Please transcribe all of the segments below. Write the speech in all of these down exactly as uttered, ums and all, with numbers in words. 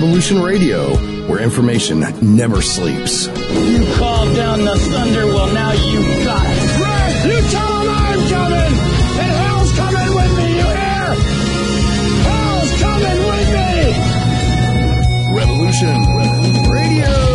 Revolution Radio, where information never sleeps. You called down the thunder, well now you got it. Red, you tell them I'm coming, and hell's coming with me, you hear? Hell's coming with me! Revolution Radio.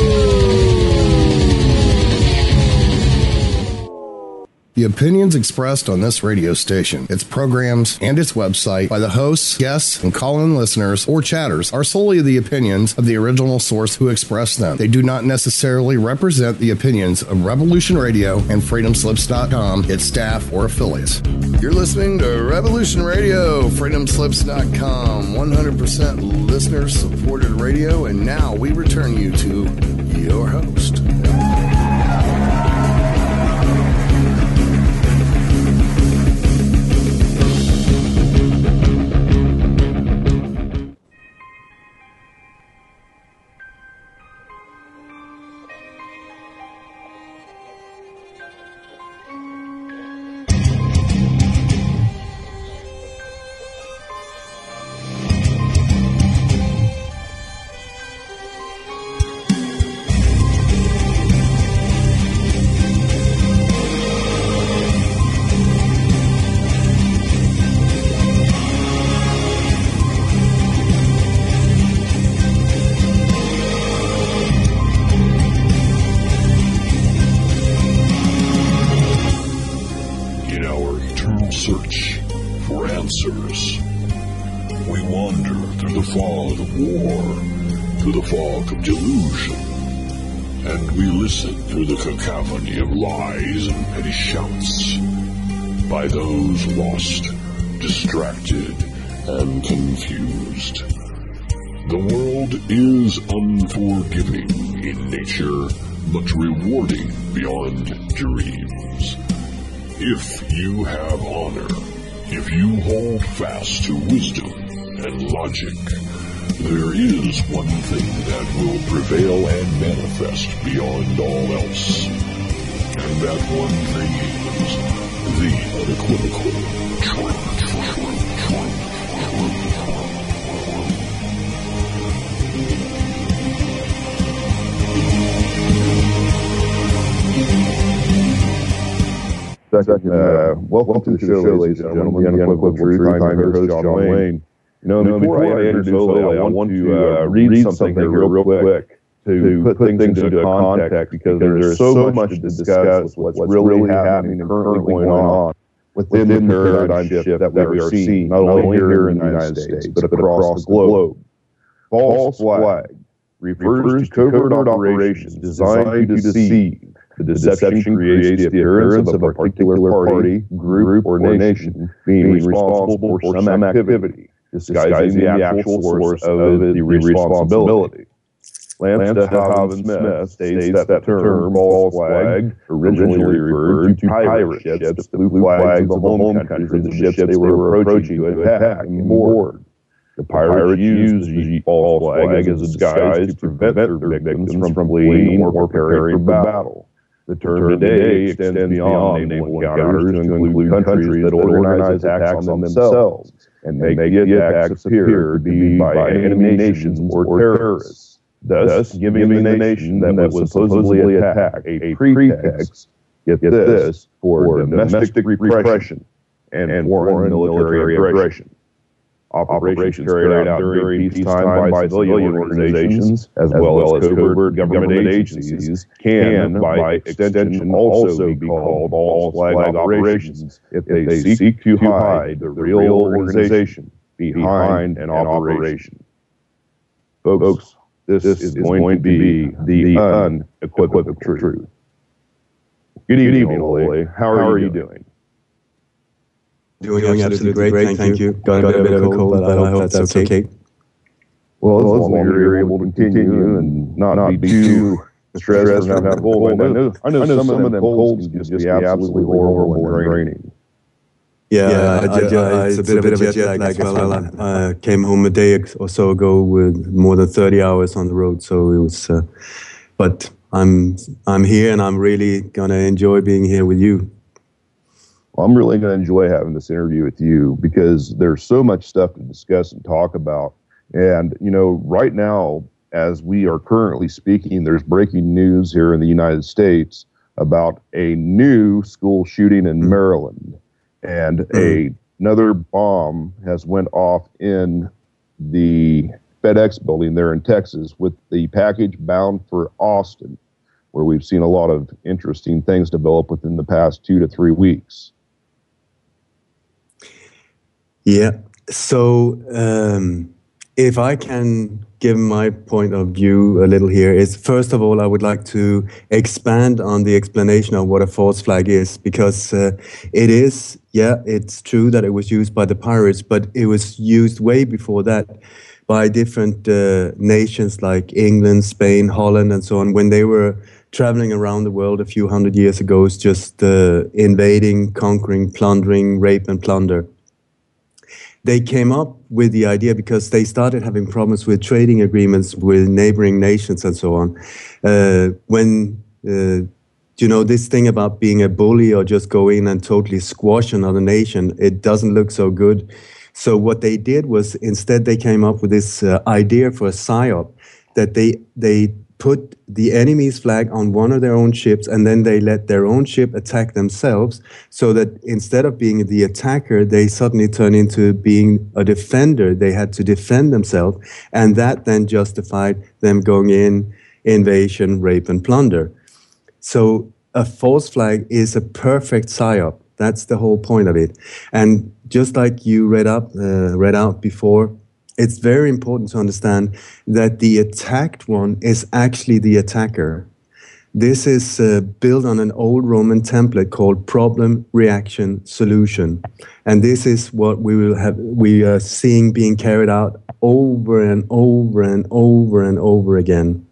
The opinions expressed on this radio station, its programs, and its website by the hosts, guests, and call-in listeners or chatters are solely the opinions of the original source who expressed them. They do not necessarily represent the opinions of Revolution Radio and Freedom Slips dot com, its staff, or affiliates. You're listening to Revolution Radio, Freedom Slips dot com, one hundred percent listener-supported radio, and now we return you to your host. Cacophony of lies and petty shouts by those lost, distracted, and confused. The world is unforgiving in nature, but rewarding beyond dreams. If you have honor, if you hold fast to wisdom and logic, there is one thing that will prevail and manifest beyond all else. And that one thing is the unequivocal truth. Uh, welcome to the show, ladies and gentlemen. The Unequivocal Truth. I'm your host, John Wayne. You know, before, before I introduce Ole, I want to uh, read something here real quick to put things into context, because there's so much to discuss with what's really happening and currently going on within the paradigm shift that we are seeing, not only here in the United States, but across the globe. False flag refers to covert operations designed to deceive. The deception creates the appearance of a particular party, group, or nation being responsible for some activity, disguising the actual source of the responsibility. Lance de Haven Smith states that the term false flag originally referred to pirate ships that flew flags of the home country, the ships they were approaching to attack and board. The pirates used the false flag as a disguise to prevent their victims from fleeing or preparing for battle. The term today extends beyond naval encounters to include countries that organize attacks on themselves and make the attacks appear to be by enemy nations or terrorists, thus giving the nation that was supposedly attacked a pretext, get this, for domestic repression and foreign military aggression. Operations carried out during peacetime by civilian organizations, as well as covert government agencies, can, by extension, also be called false flag operations if they seek to hide the real organization behind an operation. Folks, this is going to be the unequivocal truth. Good evening, Ole. How are you doing? Doing, Doing absolutely, absolutely great, thank, thank you. Got, Got a bit of a cold, but I hope that's okay. okay. Well, as long as you're able to continue and not, not be too stressed and have a cold. I know, I know, I know some, some of them colds can just be absolutely horrible and draining. Yeah, yeah I, I, I, it's a bit, a bit of a jet lag as well. I uh, came home a day or so ago with more than thirty hours on the road, so it was. Uh, but I'm I'm here, and I'm really gonna enjoy being here with you. I'm really going to enjoy having this interview with you because there's so much stuff to discuss and talk about And, you know, right now, as we are currently speaking, there's breaking news here in the United States about a new school shooting in Maryland. And a, another bomb has went off in the FedEx building there in Texas with the package bound for Austin, where we've seen a lot of interesting things develop within the past two to three weeks. Yeah. So um, if I can give my point of view a little here, is first of all, I would like to expand on the explanation of what a false flag is, because uh, it is, yeah, it's true that it was used by the pirates, but it was used way before that by different uh, nations like England, Spain, Holland, and so on, when they were traveling around the world a few hundred years ago, just uh, invading, conquering, plundering, rape and plunder. They came up with the idea because they started having problems with trading agreements with neighboring nations and so on. Uh, when, uh, you know, this thing about being a bully or just go in and totally squash another nation, it doesn't look so good. So what they did was instead they came up with this uh, idea for a psyop, that they they put the enemy's flag on one of their own ships, and then they let their own ship attack themselves, so that instead of being the attacker, they suddenly turn into being a defender. They had to defend themselves, and that then justified them going in, invasion, rape, and plunder. So a false flag is a perfect psyop. That's the whole point of it. And just like you read up, uh, read out before, it's very important to understand that the attacked one is actually the attacker. This is uh, built on an old Roman template called problem, reaction, solution. And this is what we will have, we are seeing being carried out over and over and over and over again.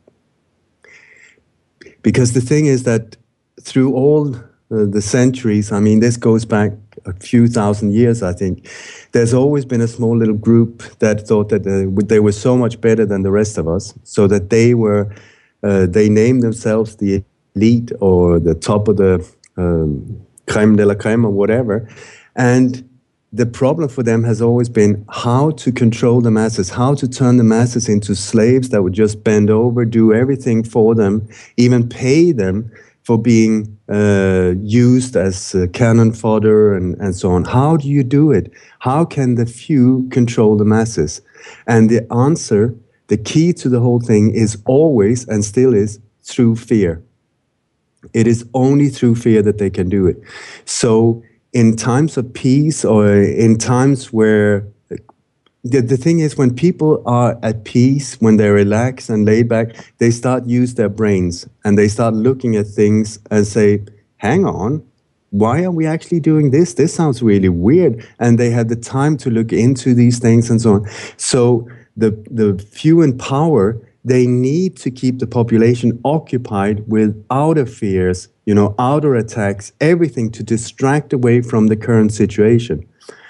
Because the thing is that through all uh, the centuries, I mean, this goes back a few thousand years, I think, there's always been a small little group that thought that uh, they were so much better than the rest of us, so that they were, uh, they named themselves the elite or the top of the um, crème de la crème or whatever. And the problem for them has always been how to control the masses, how to turn the masses into slaves that would just bend over, do everything for them, even pay them for being uh, used as uh, cannon fodder and, and so on. How do you do it? How can the few control the masses? And the answer, the key to the whole thing is always, and still is, through fear. It is only through fear that they can do it. So in times of peace, or in times where The, the thing is, when people are at peace, when they're relaxed and laid back, they start use their brains and they start looking at things and say, hang on, why are we actually doing this? This sounds really weird. And they have the time to look into these things and so on. So the, the few in power, they need to keep the population occupied with outer fears, you know, outer attacks, everything to distract away from the current situation.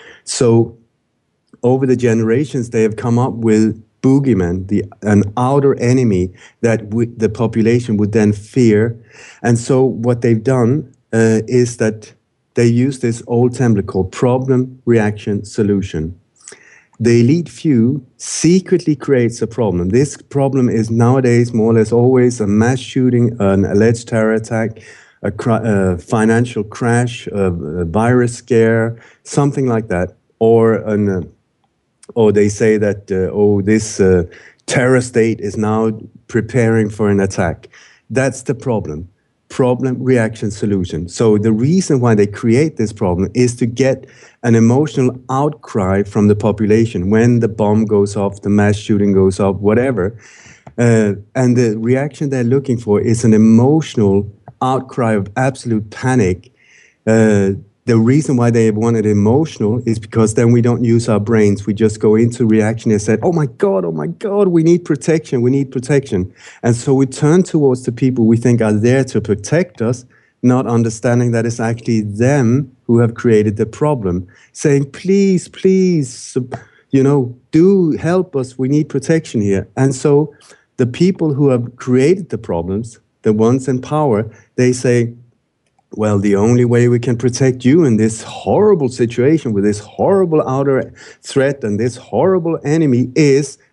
So over the generations, they have come up with boogeyman, the, an outer enemy that w- the population would then fear. And so what they've done uh, is that they use this old template called problem, reaction, solution. The elite few secretly creates a problem. This problem is nowadays more or less always a mass shooting, an alleged terror attack, a cr- uh, financial crash, a, a virus scare, something like that, or an... Uh, Or they say that, uh, oh, this uh, terror state is now preparing for an attack. That's the problem. Problem, reaction, solution. So the reason why they create this problem is to get an emotional outcry from the population when the bomb goes off, the mass shooting goes off, whatever. Uh, and the reaction they're looking for is an emotional outcry of absolute panic. Uh, The reason why they want it emotional is because then we don't use our brains. We just go into reaction and say, oh my God, oh my God, we need protection, we need protection. And so we turn towards the people we think are there to protect us, not understanding that it's actually them who have created the problem, saying, please, please, you know, do help us, we need protection here. And so the people who have created the problems, the ones in power, they say, well, the only way we can protect you in this horrible situation with this horrible outer threat and this horrible enemy is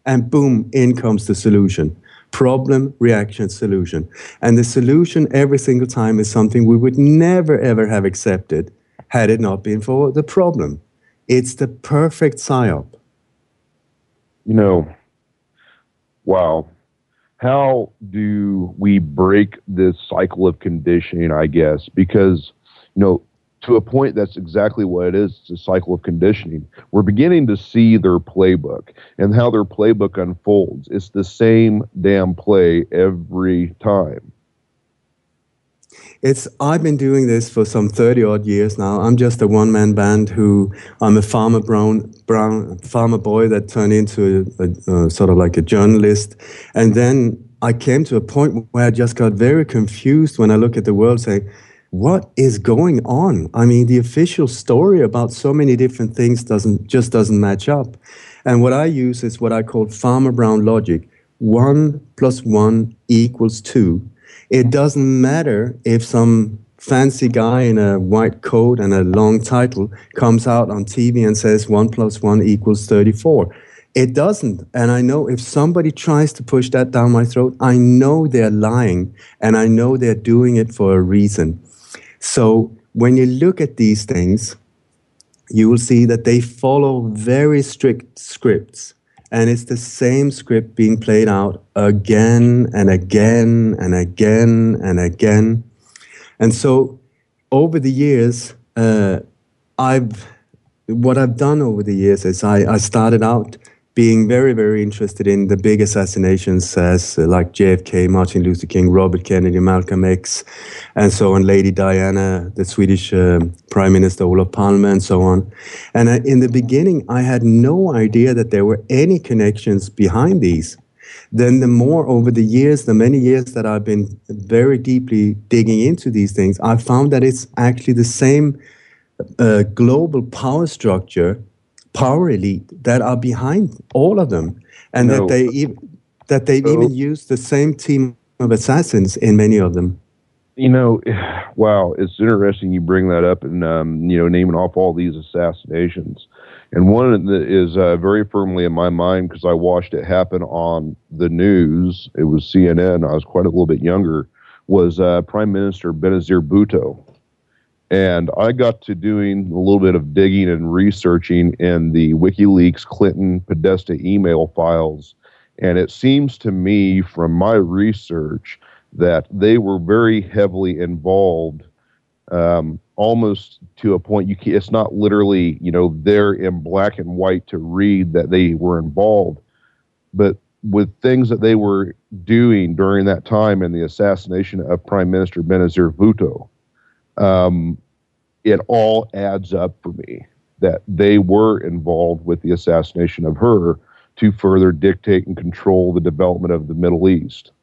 and boom, in comes the solution. Problem, reaction, solution. And the solution every single time is something we would never, ever have accepted had it not been for the problem. It's the perfect psyop. You know, wow. How do we break this cycle of conditioning, I guess? Because, you know, to a point, that's exactly what it is. It's a cycle of conditioning. We're beginning to see their playbook and how their playbook unfolds. It's the same damn play every time. It's I've been doing this for some thirty odd years now. I'm just a one man band who I'm a farmer brown brown farmer boy that turned into a, a, a sort of like a journalist, and then I came to a point where I just got very confused when I look at the world, saying, what is going on? I mean, the official story about so many different things doesn't just doesn't match up. And what I use is what I call Farmer Brown logic. One plus one equals two. It doesn't matter if some fancy guy in a white coat and a long title comes out on T V and says one plus one equals thirty-four. It doesn't. And I know if somebody tries to push that down my throat, I know they're lying, and I know they're doing it for a reason. So when you look at these things, you will see that they follow very strict scripts. And it's the same script being played out again and again and again and again. And so over the years, uh, I've what I've done over the years is I, I started out being very, very interested in the big assassinations as uh, like J F K, Martin Luther King, Robert Kennedy, Malcolm X, and so on, Lady Diana, the Swedish uh, Prime Minister Olof Palme, and so on. And I, in the beginning, I had no idea that there were any connections behind these. Then the more over the years, the many years that I've been very deeply digging into these things, I found that it's actually the same uh, global power structure, power elite that are behind all of them, and no. that they e- that they so, even use the same team of assassins in many of them. You know, wow, it's interesting you bring that up and um, you know, naming off all these assassinations. And one that is uh, very firmly in my mind because I watched it happen on the news. It was C N N. I was quite a little bit younger. Was uh, Prime Minister Benazir Bhutto. And I got to doing a little bit of digging and researching in the WikiLeaks Clinton Podesta email files. And it seems to me from my research that they were very heavily involved, um, almost to a point you can, it's not literally, you know, there in black and white to read that they were involved, but with things that they were doing during that time in the assassination of Prime Minister Benazir Bhutto. Um, it all adds up for me that they were involved with the assassination of her to further dictate and control the development of the Middle East.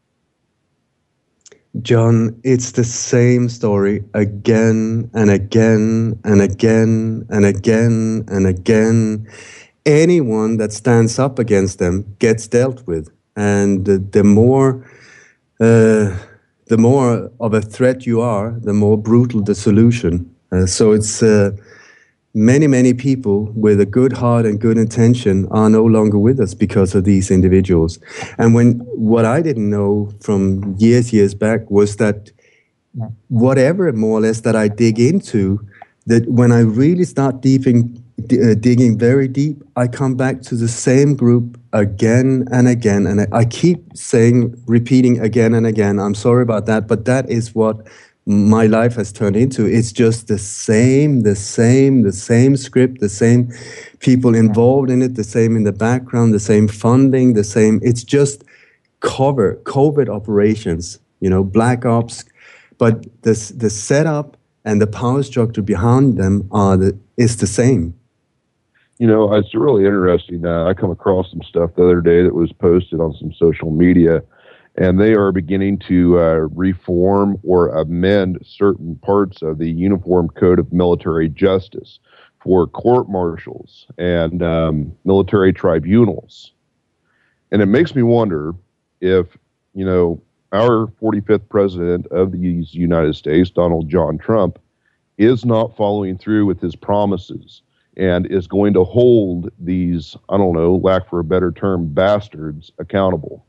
John, it's the same story again and again and again and again and again. Anyone that stands up against them gets dealt with. And the, the more... Uh, the more of a threat you are, the more brutal the solution. Uh, so it's uh, many, many people with a good heart and good intention are no longer with us because of these individuals. And when what I didn't know from years, years back was that whatever more or less that I dig into, that when I really start deeping, uh, digging very deep, I come back to the same group again and again. And I, I keep saying, repeating again and again, I'm sorry about that, but that is what my life has turned into. It's just the same, the same, the same script, the same people involved in it, the same in the background, the same funding, the same, it's just cover, covert operations, you know, black ops, but the, the setup and the power structure behind them are the, is the same. You know, it's really interesting. Uh, I come across some stuff the other day that was posted on some social media, and they are beginning to uh, reform or amend certain parts of the Uniform Code of Military Justice for court-martials and um, military tribunals. And it makes me wonder if, you know, our forty-fifth president of the United States, Donald John Trump, is not following through with his promises and is going to hold these, I don't know, lack for a better term, bastards accountable?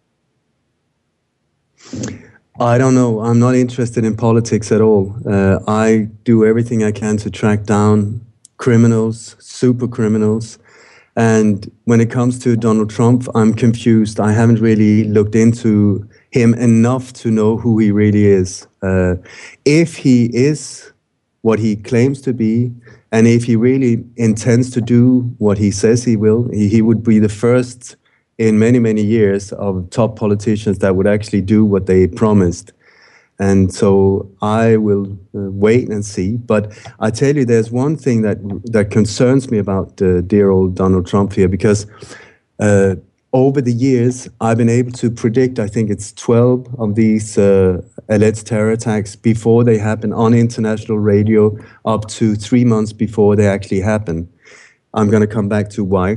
I don't know. I'm not interested in politics at all. Uh, I do everything I can to track down criminals, super criminals. And when it comes to Donald Trump, I'm confused. I haven't really looked into him enough to know who he really is. Uh, if he is what he claims to be, and if he really intends to do what he says he will, he, he would be the first in many, many years of top politicians that would actually do what they promised. And so I will uh, wait and see. But I tell you, there's one thing that that concerns me about uh, dear old Donald Trump here, because uh, over the years, I've been able to predict, I think it's twelve of these uh, alleged terror attacks before they happen on international radio, up to three months before they actually happen. I'm going to come back to why.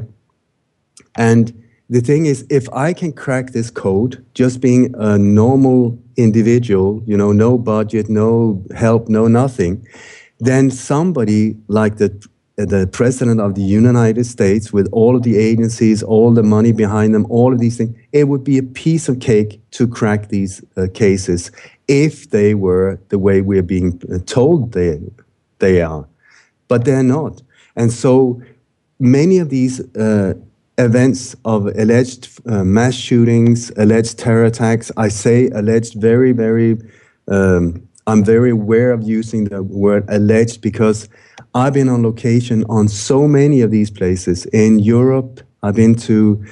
And the thing is, if I can crack this code, just being a normal individual, you know, no budget, no help, no nothing, then somebody like the the president of the United States, with all of the agencies, all the money behind them, all of these things, it would be a piece of cake to crack these uh, cases if they were the way we're being told they they are. But they're not. And so many of these uh, events of alleged uh, mass shootings, alleged terror attacks, I say alleged very, very, um, I'm very aware of using the word alleged, because I've been on location on so many of these places. In Europe, I've been to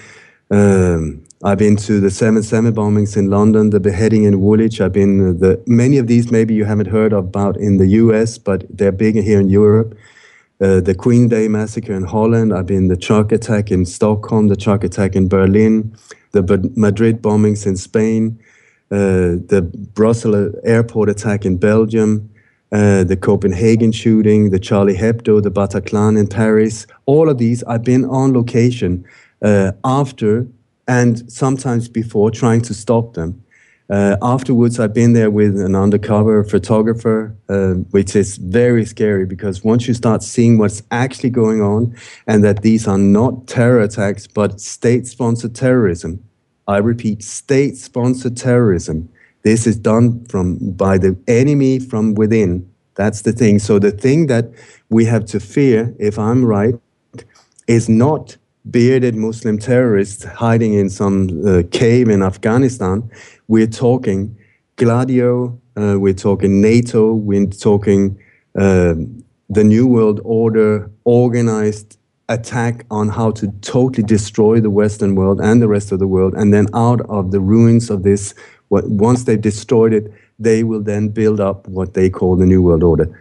um, I've been to the seven seven bombings in London, the beheading in Woolwich. I've been the many of these maybe you haven't heard about in the U S, but they're bigger here in Europe. Uh, the Queen Day massacre in Holland. I've been the truck attack in Stockholm, the truck attack in Berlin, the B- Madrid bombings in Spain, uh, the Brussels airport attack in Belgium, uh, the Copenhagen shooting, the Charlie Hebdo, the Bataclan in Paris. All of these, I've been on location uh, after and sometimes before, trying to stop them. Uh, afterwards, I've been there with an undercover photographer, uh, which is very scary, because once you start seeing what's actually going on, and that these are not terror attacks, but state-sponsored terrorism. I repeat, state-sponsored terrorism. This is done from by the enemy from within. That's the thing. So the thing that we have to fear, if I'm right, is not bearded Muslim terrorists hiding in some uh, cave in Afghanistan. We're talking Gladio, uh, we're talking NATO, we're talking uh, the New World Order organized attack on how to totally destroy the Western world and the rest of the world. And then out of the ruins of this, what, once they've destroyed it, they will then build up what they call the New World Order.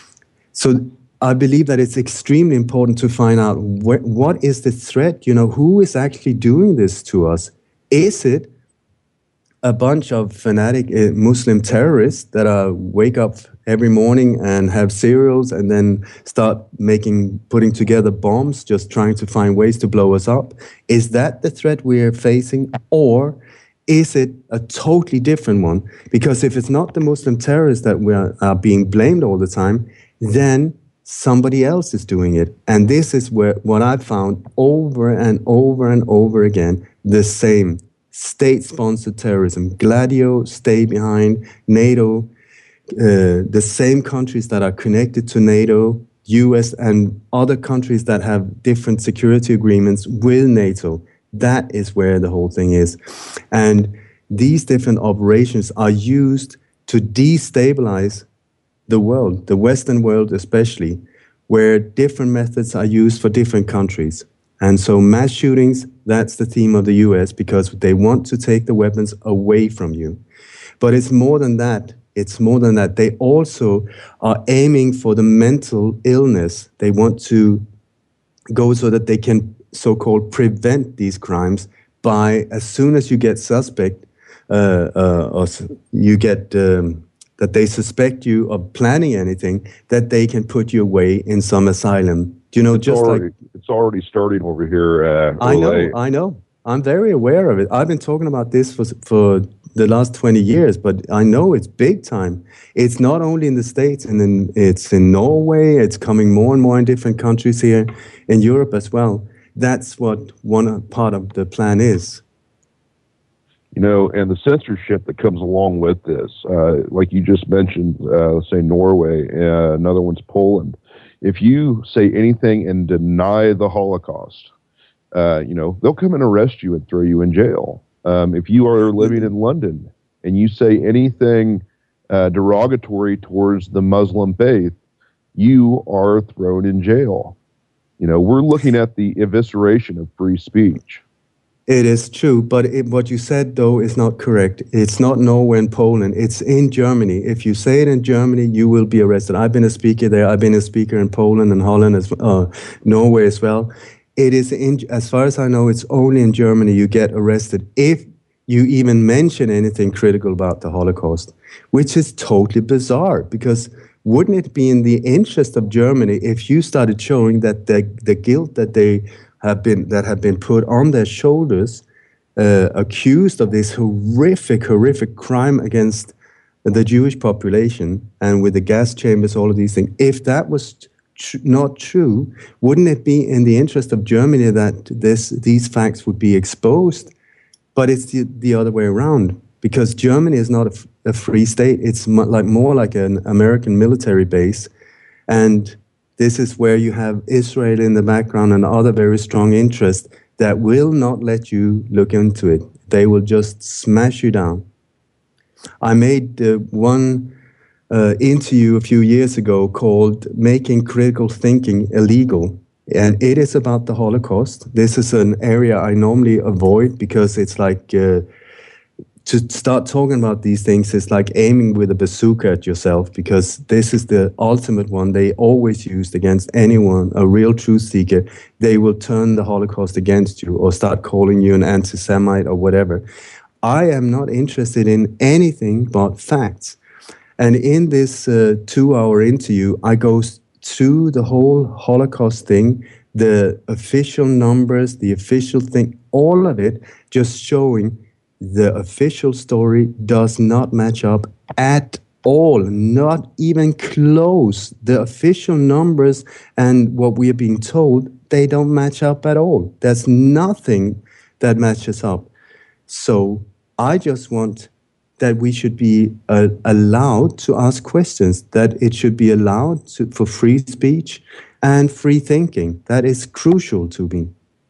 So I believe that it's extremely important to find out wh- what is the threat, you know, who is actually doing this to us? Is it a bunch of fanatic uh, Muslim terrorists that uh, wake up every morning and have cereals and then start making, putting together bombs, just trying to find ways to blow us up? Is that the threat we are facing? Or is it a totally different one? Because if it's not the Muslim terrorists that we are, are being blamed all the time, then somebody else is doing it. And this is where what I've found over and over and over again, the same. State-sponsored terrorism, Gladio, Stay Behind, NATO, uh, the same countries that are connected to NATO, U S and other countries that have different security agreements with NATO. That is where the whole thing is. And these different operations are used to destabilize the world, the Western world especially, where different methods are used for different countries. And so mass shootings, that's the theme of the U S, because they want to take the weapons away from you. But it's more than that. It's more than that. They also are aiming for the mental illness. They want to go so that they can so-called prevent these crimes by, as soon as you get suspect, uh, uh, or you get um, that they suspect you of planning anything, that they can put you away in some asylum. You know, it's just already, like it's already starting over here. Uh, I know, I know. I'm very aware of it. I've been talking about this for for the last twenty years, but I know it's big time. It's not only in the States, and in, it's in Norway. It's coming more and more in different countries here in Europe as well. That's what one part of the plan is. You know, and the censorship that comes along with this, uh, like you just mentioned, uh, let's say Norway, uh, another one's Poland. If you say anything and deny the Holocaust, uh, you know, they'll come and arrest you and throw you in jail. Um, if you are living in London and you say anything uh, derogatory towards the Muslim faith, you are thrown in jail. You know, we're looking at the evisceration of free speech. It is true, but it, what you said, though, is not correct. It's not Norway and Poland. It's in Germany. If you say it in Germany, you will be arrested. I've been a speaker there. I've been a speaker in Poland and Holland, as uh, Norway as well. It is, in, as far as I know, it's only in Germany you get arrested if you even mention anything critical about the Holocaust, which is totally bizarre, because wouldn't it be in the interest of Germany if you started showing that the, the guilt that they have been that have been put on their shoulders, uh, accused of this horrific, horrific crime against the Jewish population, and with the gas chambers, all of these things. If that was tr- not true, wouldn't it be in the interest of Germany that this these facts would be exposed? But it's the, the other way around, because Germany is not a, f- a free state. It's mo- like more like an American military base, and this is where you have Israel in the background and other very strong interests that will not let you look into it. They will just smash you down. I made uh, one uh, interview a few years ago called Making Critical Thinking Illegal, and it is about the Holocaust. This is an area I normally avoid because it's like... Uh, to start talking about these things is like aiming with a bazooka at yourself, because this is the ultimate one they always used against anyone, a real truth seeker. They will turn the Holocaust against you or start calling you an anti-Semite or whatever. I am not interested in anything but facts. And in this uh, two-hour interview, I go through the whole Holocaust thing, the official numbers, the official thing, all of it, just showing the official story does not match up at all, not even close. The official numbers and what we are being told, they don't match up at all. There's nothing that matches up. So I just want that we should be uh, allowed to ask questions, that it should be allowed to, for free speech and free thinking. That is crucial to me.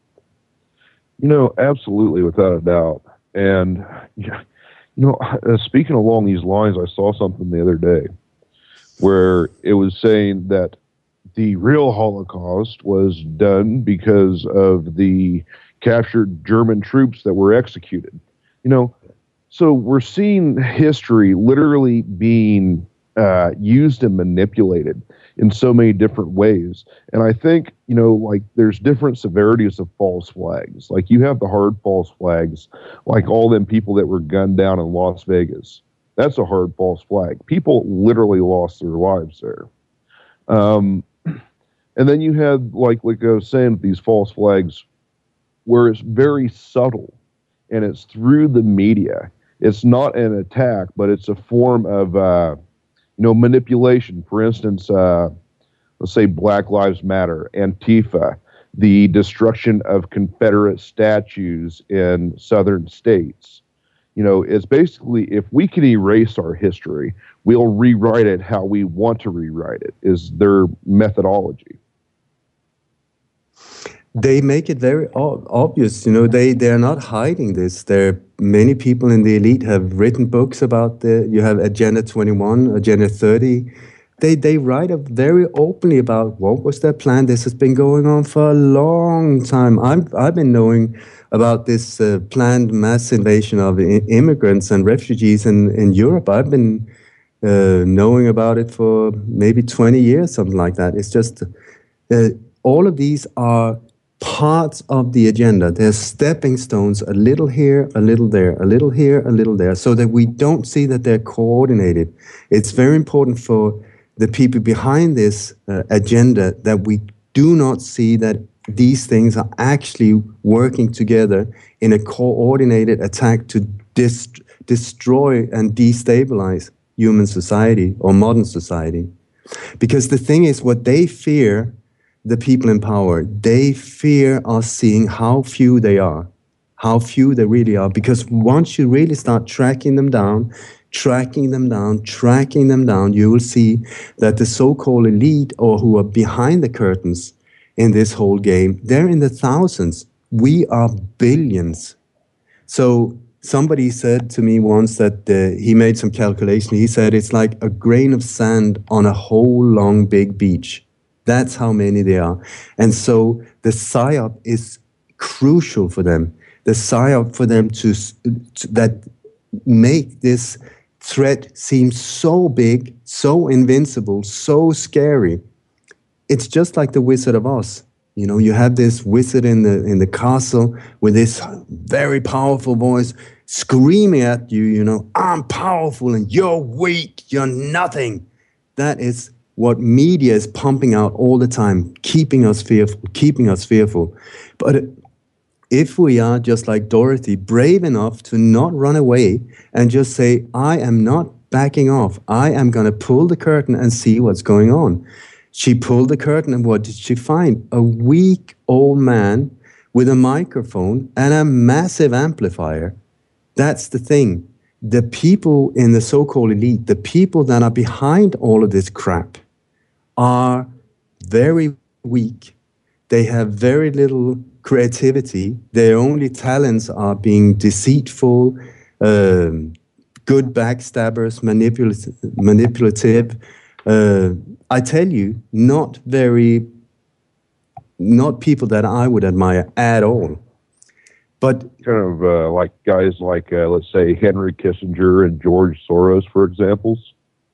You know, absolutely, without a doubt. And, you know, uh, speaking along these lines, I saw something the other day where it was saying that the real Holocaust was done because of the captured German troops that were executed. You know, so we're seeing history literally being uh, used and manipulated in so many different ways. And I think, you know, like there's different severities of false flags. Like you have the hard false flags, like all them people that were gunned down in Las Vegas. That's a hard false flag. People literally lost their lives there. Um, and then you had, like, like I was saying, these false flags where it's very subtle and it's through the media. It's not an attack, but it's a form of, uh, you know, manipulation. For instance, uh, let's say Black Lives Matter, Antifa, the destruction of Confederate statues in southern states. You know, it's basically, if we can erase our history, we'll rewrite it how we want to rewrite it, is their methodology. They make it very obvious, you know, they, they're not hiding this. There, many people in the elite have written books about the, you have Agenda twenty-one, Agenda thirty. They, they write up very openly about what was their plan. This has been going on for a long time. I'm, I've been knowing about this uh, planned mass invasion of I- immigrants and refugees in, in Europe. I've been uh, knowing about it for maybe twenty years, something like that. It's just, uh, all of these are parts of the agenda. There's stepping stones, a little here, a little there, a little here, a little there, so that we don't see that they're coordinated. It's very important for the people behind this uh, agenda that we do not see that these things are actually working together in a coordinated attack to dis- destroy and destabilize human society or modern society. Because the thing is, what they fear, the people in power, they fear us seeing how few they are, how few they really are. Because once you really start tracking them down, tracking them down, tracking them down, you will see that the so-called elite, or who are behind the curtains in this whole game, they're in the thousands. We are billions. So somebody said to me once that uh, he made some calculation. He said it's like a grain of sand on a whole long big beach. That's how many there are. And so the psyop is crucial for them. The psyop for them to, to that make this threat seems so big, so invincible, so scary. It's just like the Wizard of Oz. You know, you have this wizard in the in the castle with this very powerful voice screaming at you, you know, I'm powerful and you're weak, you're nothing. That is what media is pumping out all the time, keeping us fearful, keeping us fearful. But if we are, just like Dorothy, brave enough to not run away and just say, I am not backing off. I am going to pull the curtain and see what's going on. She pulled the curtain, and what did she find? A weak old man with a microphone and a massive amplifier. That's the thing. The people in the so-called elite, the people that are behind all of this crap, are very weak. They have very little creativity. Their only talents are being deceitful, um, good backstabbers, manipulative. manipulative uh, I tell you, not very, not people that I would admire at all. But kind of uh, like guys like, uh, let's say, Henry Kissinger and George Soros, for examples.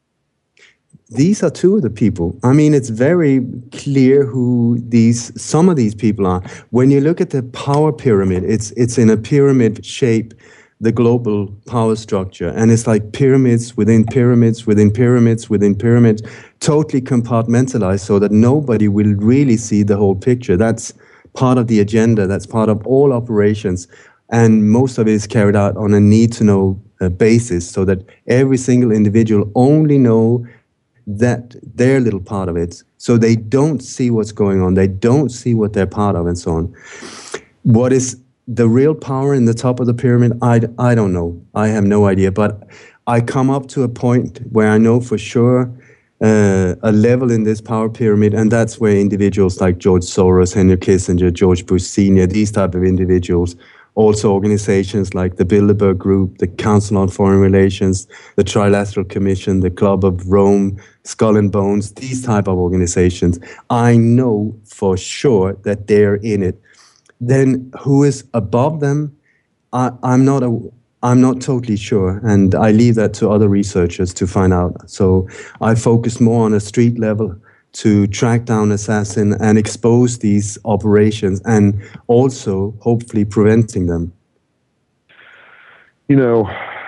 These are two of the people. I mean, it's very clear who these, some of these people are. When you look at the power pyramid, it's it's in a pyramid shape, the global power structure. And it's like pyramids within pyramids, within pyramids, within pyramids, totally compartmentalized so that nobody will really see the whole picture. That's part of the agenda. That's part of all operations. And most of it is carried out on a need-to-know uh, basis so that every single individual only know that their little part of it, so they don't see what's going on, they don't see what they're part of, and so on. What is the real power in the top of the pyramid? I, I don't know. I have no idea, but I come up to a point where I know for sure uh, a level in this power pyramid, and that's where individuals like George Soros, Henry Kissinger, George Bush Senior, these type of individuals, also organizations like the Bilderberg Group, the Council on Foreign Relations, the Trilateral Commission, the Club of Rome, Skull and Bones, these type of organizations, I know for sure that they're in it. Then who is above them? I, I'm not a, I'm not totally sure, and I leave that to other researchers to find out. So I focus more on a street level to track down assassin and expose these operations, and also hopefully preventing them. You know,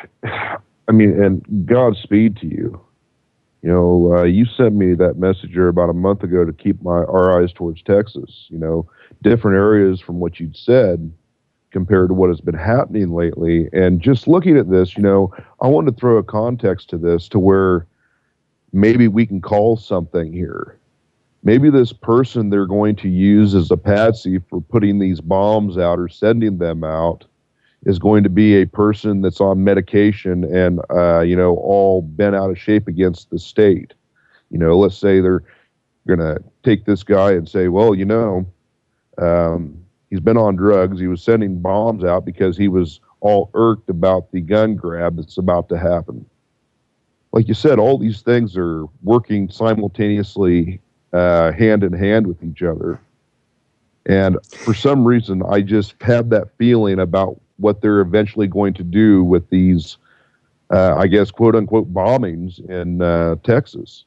I mean, and Godspeed to you. You know, uh, you sent me that messenger about a month ago to keep my our eyes towards Texas. You know, different areas from what you'd said compared to what has been happening lately. And just looking at this, you know, I wanted to throw a context to this to where maybe we can call something here. Maybe this person they're going to use as a patsy for putting these bombs out or sending them out is going to be a person that's on medication and, uh, you know, all bent out of shape against the state. You know, let's say they're going to take this guy and say, well, you know, um, he's been on drugs. He was sending bombs out because he was all irked about the gun grab that's about to happen. Like you said, all these things are working simultaneously, uh, hand in hand with each other. And for some reason, I just have that feeling about what they're eventually going to do with these, uh, I guess, quote unquote, bombings in uh, Texas.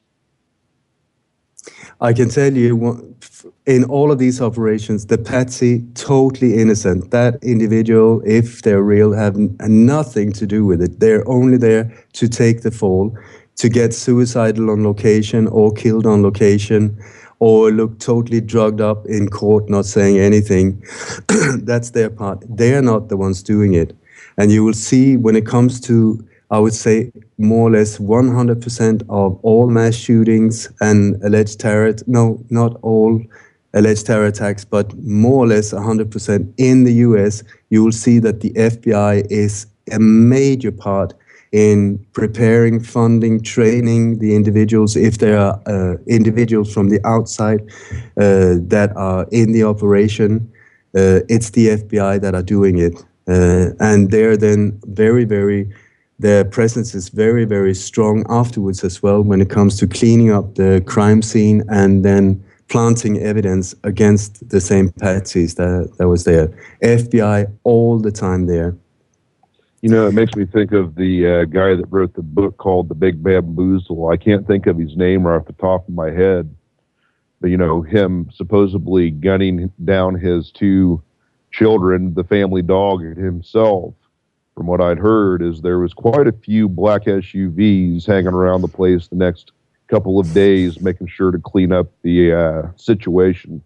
I can tell you, in all of these operations, the patsy, totally innocent. That individual, if they're real, have nothing to do with it. They're only there to take the fall, to get suicidal on location or killed on location, or look totally drugged up in court, not saying anything. That's their part. They're not the ones doing it. And you will see when it comes to, I would say, more or less one hundred percent of all mass shootings and alleged terror, no, not all alleged terror attacks, but more or less one hundred percent in the U S, you will see that the F B I is a major part in preparing, funding, training the individuals, if there are uh, individuals from the outside uh, that are in the operation. Uh, it's the F B I that are doing it. Uh, and they're then very, very, their presence is very, very strong afterwards as well when it comes to cleaning up the crime scene and then planting evidence against the same patsies that, that was there. F B I all the time there. You know, it makes me think of the uh, guy that wrote the book called The Big Bamboozle. I can't think of his name right off the top of my head. But, you know, him supposedly gunning down his two children, the family dog, and himself. From what I'd heard is there was quite a few black S U Vs hanging around the place the next couple of days, making sure to clean up the uh, situation.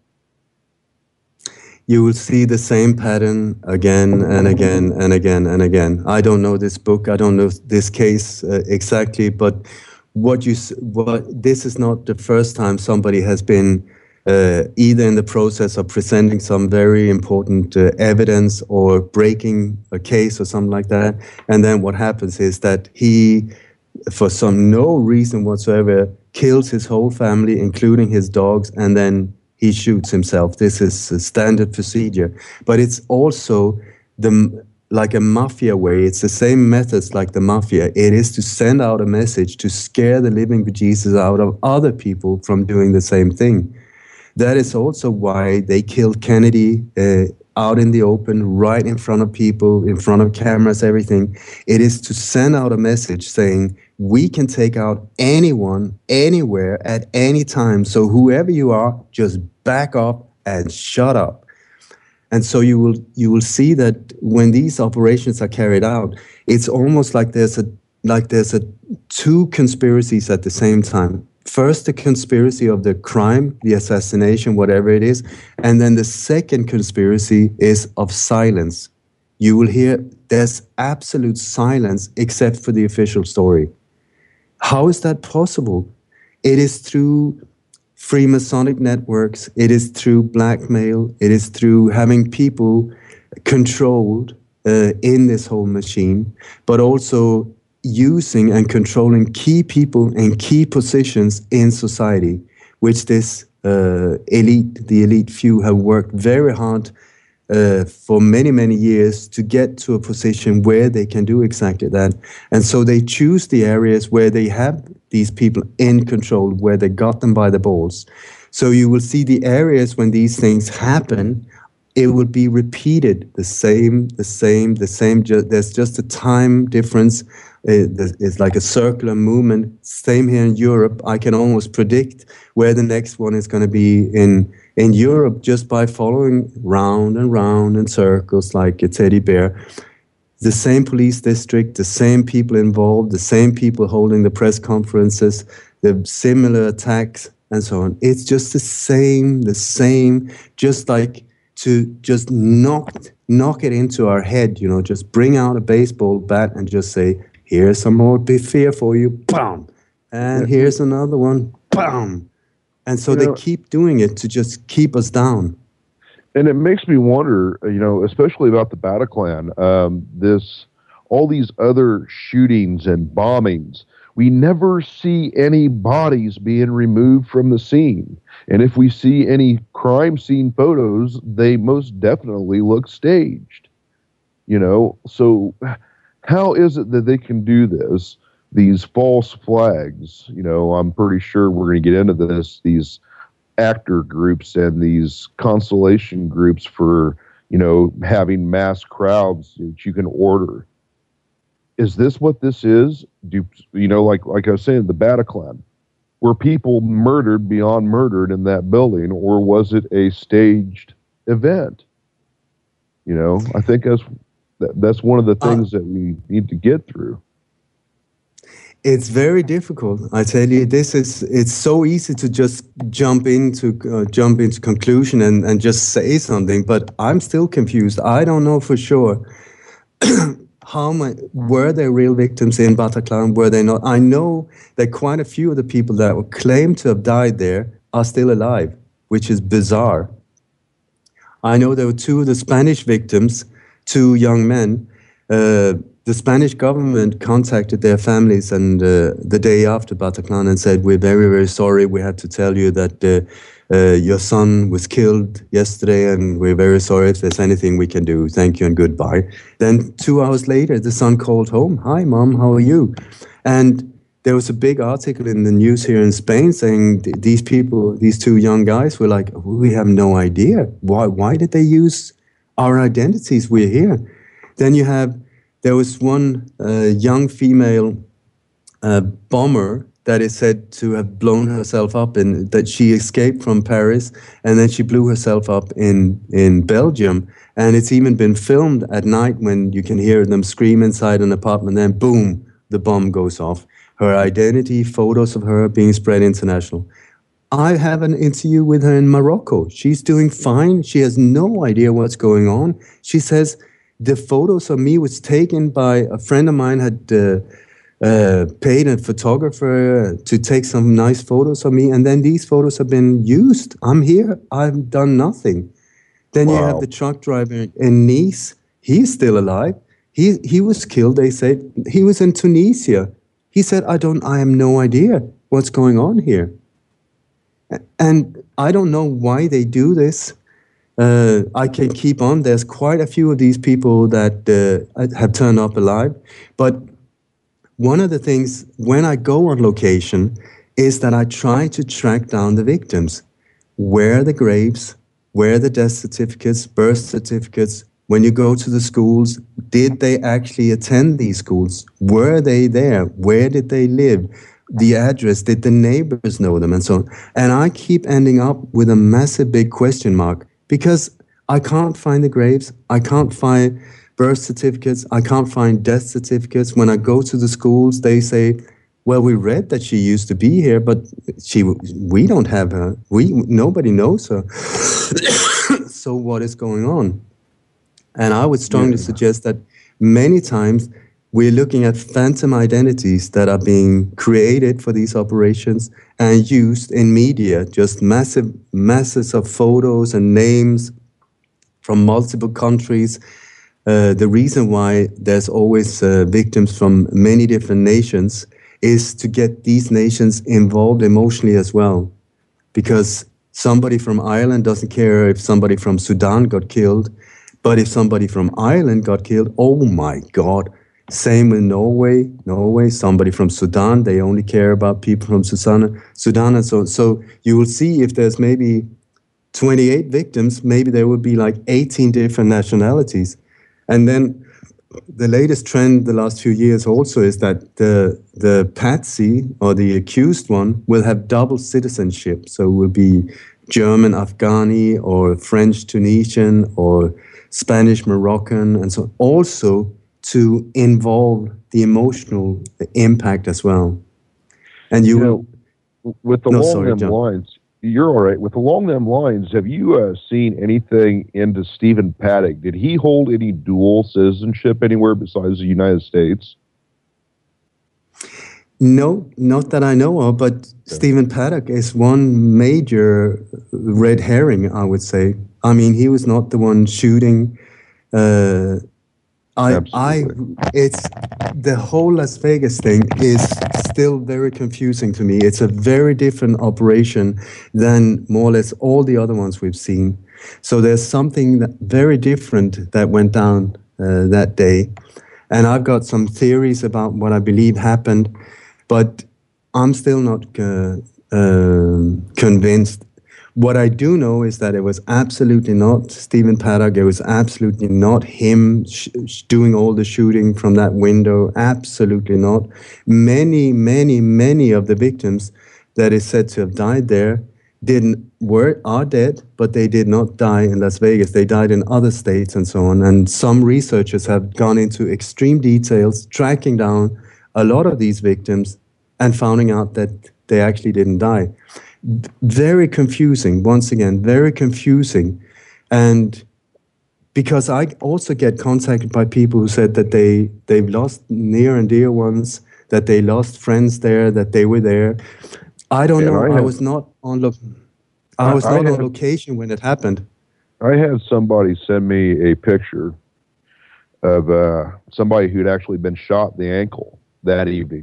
You will see the same pattern again and again and again and again. I don't know this book. I don't know this case uh, exactly, but what you what this is not the first time somebody has been uh, either in the process of presenting some very important uh, evidence or breaking a case or something like that. And then what happens is that he, for some no reason whatsoever, kills his whole family, including his dogs, and then he shoots himself. This is a standard procedure. But it's also the like a mafia way. It's the same methods like the mafia. It is to send out a message to scare the living bejesus out of other people from doing the same thing. That is also why they killed Kennedy uh, out in the open, right in front of people, in front of cameras, everything. It is to send out a message saying, we can take out anyone, anywhere, at any time. So whoever you are, just back up and shut up. And so you will you will see that when these operations are carried out, it's almost like there's a like there's a two conspiracies at the same time. First, the conspiracy of the crime, the assassination, whatever it is, and then the second conspiracy is of silence. You will hear there's absolute silence except for the official story. How is that possible? It is through Freemasonic networks, it is through blackmail, it is through having people controlled uh, in this whole machine, but also using and controlling key people in key positions in society, which this uh, elite, the elite few, have worked very hard uh, for many, many years to get to a position where they can do exactly that. And so they choose the areas where they have these people in control, where they got them by the balls. So you will see the areas when these things happen, it will be repeated, the same, the same, the same. Ju- there's just a time difference. It, it's like a circular movement. Same here in Europe. I can almost predict where the next one is going to be in in Europe just by following round and round in circles like a teddy bear. The same police district, the same people involved, the same people holding the press conferences, the similar attacks, and so on. It's just the same, the same, just like to just knock, knock it into our head, you know, just bring out a baseball bat and just say, here's some more fear for you, bam! And yeah. Here's another one, bam! And so you they know, keep doing it to just keep us down. And it makes me wonder, you know, especially about the Bataclan, um, this, all these other shootings and bombings, we never see any bodies being removed from the scene. And if we see any crime scene photos, they most definitely look staged. You know, so how is it that they can do this? These false flags, you know, I'm pretty sure we're going to get into this, these actor groups and these consolation groups for, you know, having mass crowds that you can order. Is this what this is? Do you know, like like I was saying, the Bataclan, were people murdered beyond murdered in that building, or was it a staged event? You know, I think that's that's one of the things uh, that we need to get through. It's very difficult. I tell you, this is, it's so easy to just jump into, uh, jump into conclusion and, and just say something, but I'm still confused. I don't know for sure how many, were there real victims in Bataclan? Were they not? I know that quite a few of the people that were claimed to have died there are still alive, which is bizarre. I know there were two of the Spanish victims, two young men. Uh, the Spanish government contacted their families and uh, the day after Bataclan and said, we're very, very sorry. We had to tell you that uh, uh, your son was killed yesterday, and we're very sorry. If there's anything we can do, thank you and goodbye. Then two hours later, the son called home. Hi, Mom, how are you? And there was a big article in the news here in Spain saying th- these people, these two young guys were like, we have no idea. Why, why did they use our identities? We're here. Then you have, there was one uh, young female uh, bomber that is said to have blown herself up, in that she escaped from Paris and then she blew herself up in, in Belgium. And it's even been filmed at night when you can hear them scream inside an apartment, then boom, the bomb goes off. Her identity, photos of her being spread international. I have an interview with her in Morocco. She's doing fine. She has no idea what's going on. She says, the photos of me was taken by a friend of mine, had uh, uh, paid a photographer to take some nice photos of me, and then these photos have been used. I'm here. I've done nothing. Then wow. You have the truck driver in Nice. He's still alive. He he was killed, they said. He was in Tunisia. He said, I don't, I have no idea what's going on here. And I don't know why they do this. Uh, I can keep on. There's quite a few of these people that uh, have turned up alive. But one of the things when I go on location is that I try to track down the victims. Where are the graves? Where are the death certificates, birth certificates? When you go to the schools, did they actually attend these schools? Were they there? Where did they live? The address, did the neighbors know them, and so on? And I keep ending up with a massive big question mark because I can't find the graves. I can't find birth certificates. I can't find death certificates. When I go to the schools, they say, well, we read that she used to be here, but she, we don't have her. We, nobody knows her. So what is going on? And I would strongly yeah. suggest that many times we're looking at phantom identities that are being created for these operations and used in media, just massive masses of photos and names from multiple countries. Uh, the reason why there's always uh, victims from many different nations is to get these nations involved emotionally as well. Because somebody from Ireland doesn't care if somebody from Sudan got killed. But if somebody from Ireland got killed, oh my God. Same with Norway. Norway, somebody from Sudan, they only care about people from Sudan, Sudan and so on. So you will see if there's maybe twenty-eight victims, maybe there would be like eighteen different nationalities. And then the latest trend the last few years also is that the the patsy or the accused one will have double citizenship. So it will be German Afghani or French Tunisian or Spanish Moroccan and so on. Also to involve the emotional impact as well. And you, you know, with the no, along sorry, them John. lines, you're all right. With along them lines, have you uh, seen anything into Stephen Paddock? Did he hold any dual citizenship anywhere besides the United States? No, not that I know of, but yeah. Stephen Paddock is one major red herring, I would say. I mean, he was not the one shooting. Uh, I, I, it's the whole Las Vegas thing is still very confusing to me. It's a very different operation than more or less all the other ones we've seen. So there's something that very different that went down uh, that day. And I've got some theories about what I believe happened, but I'm still not uh, uh, convinced. What I do know is that it was absolutely not Stephen Paddock. It was absolutely not him sh- sh- doing all the shooting from that window. Absolutely not. Many, many, many of the victims that is said to have died there didn't were are dead, but they did not die in Las Vegas. They died in other states and so on. And some researchers have gone into extreme details, tracking down a lot of these victims and finding out that they actually didn't die. Very confusing, once again, very confusing. And because I also get contacted by people who said that they, they've lost near and dear ones, that they lost friends there, that they were there. I don't and know. I, have, I was not on lo- I was I, not I on have, location when it happened. I had somebody send me a picture of uh, somebody who'd actually been shot in the ankle that evening.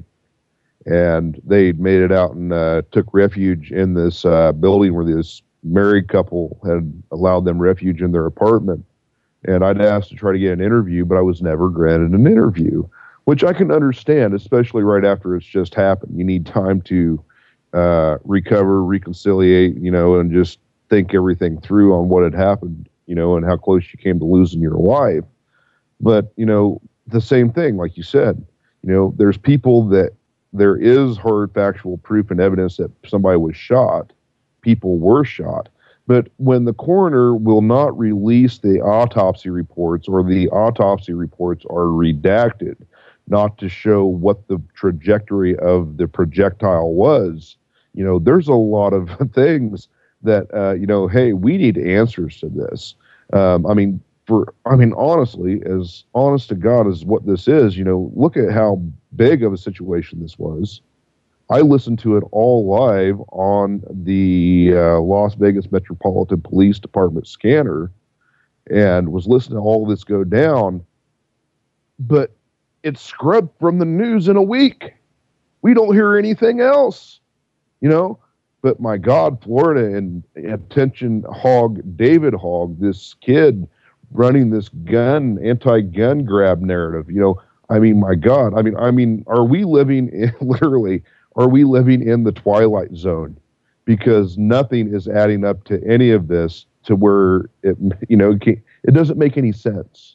And they made it out and uh, took refuge in this uh, building where this married couple had allowed them refuge in their apartment. And I'd asked to try to get an interview, but I was never granted an interview, which I can understand, especially right after it's just happened. You need time to uh, recover, reconciliate, you know, and just think everything through on what had happened, you know, and how close you came to losing your life. But, you know, the same thing, like you said, you know, there's people that there is hard factual proof and evidence that somebody was shot. People were shot. But when the coroner will not release the autopsy reports, or the autopsy reports are redacted, not to show what the trajectory of the projectile was, you know, there's a lot of things that, uh, you know, hey, we need answers to this. Um, I mean, for, I mean, honestly, as honest to God as what this is, you know, look at how big of a situation this was. I listened to it all live on the uh, Las Vegas Metropolitan Police Department scanner and was listening to all of this go down. But it's scrubbed from the news in a week. We don't hear anything else, you know. But my God, Florida and attention hog David Hogg, this kid running this gun, anti-gun grab narrative, you know, I mean, my God, I mean, I mean, are we living in, literally, are we living in the twilight zone? Because nothing is adding up to any of this to where it, you know, it doesn't make any sense.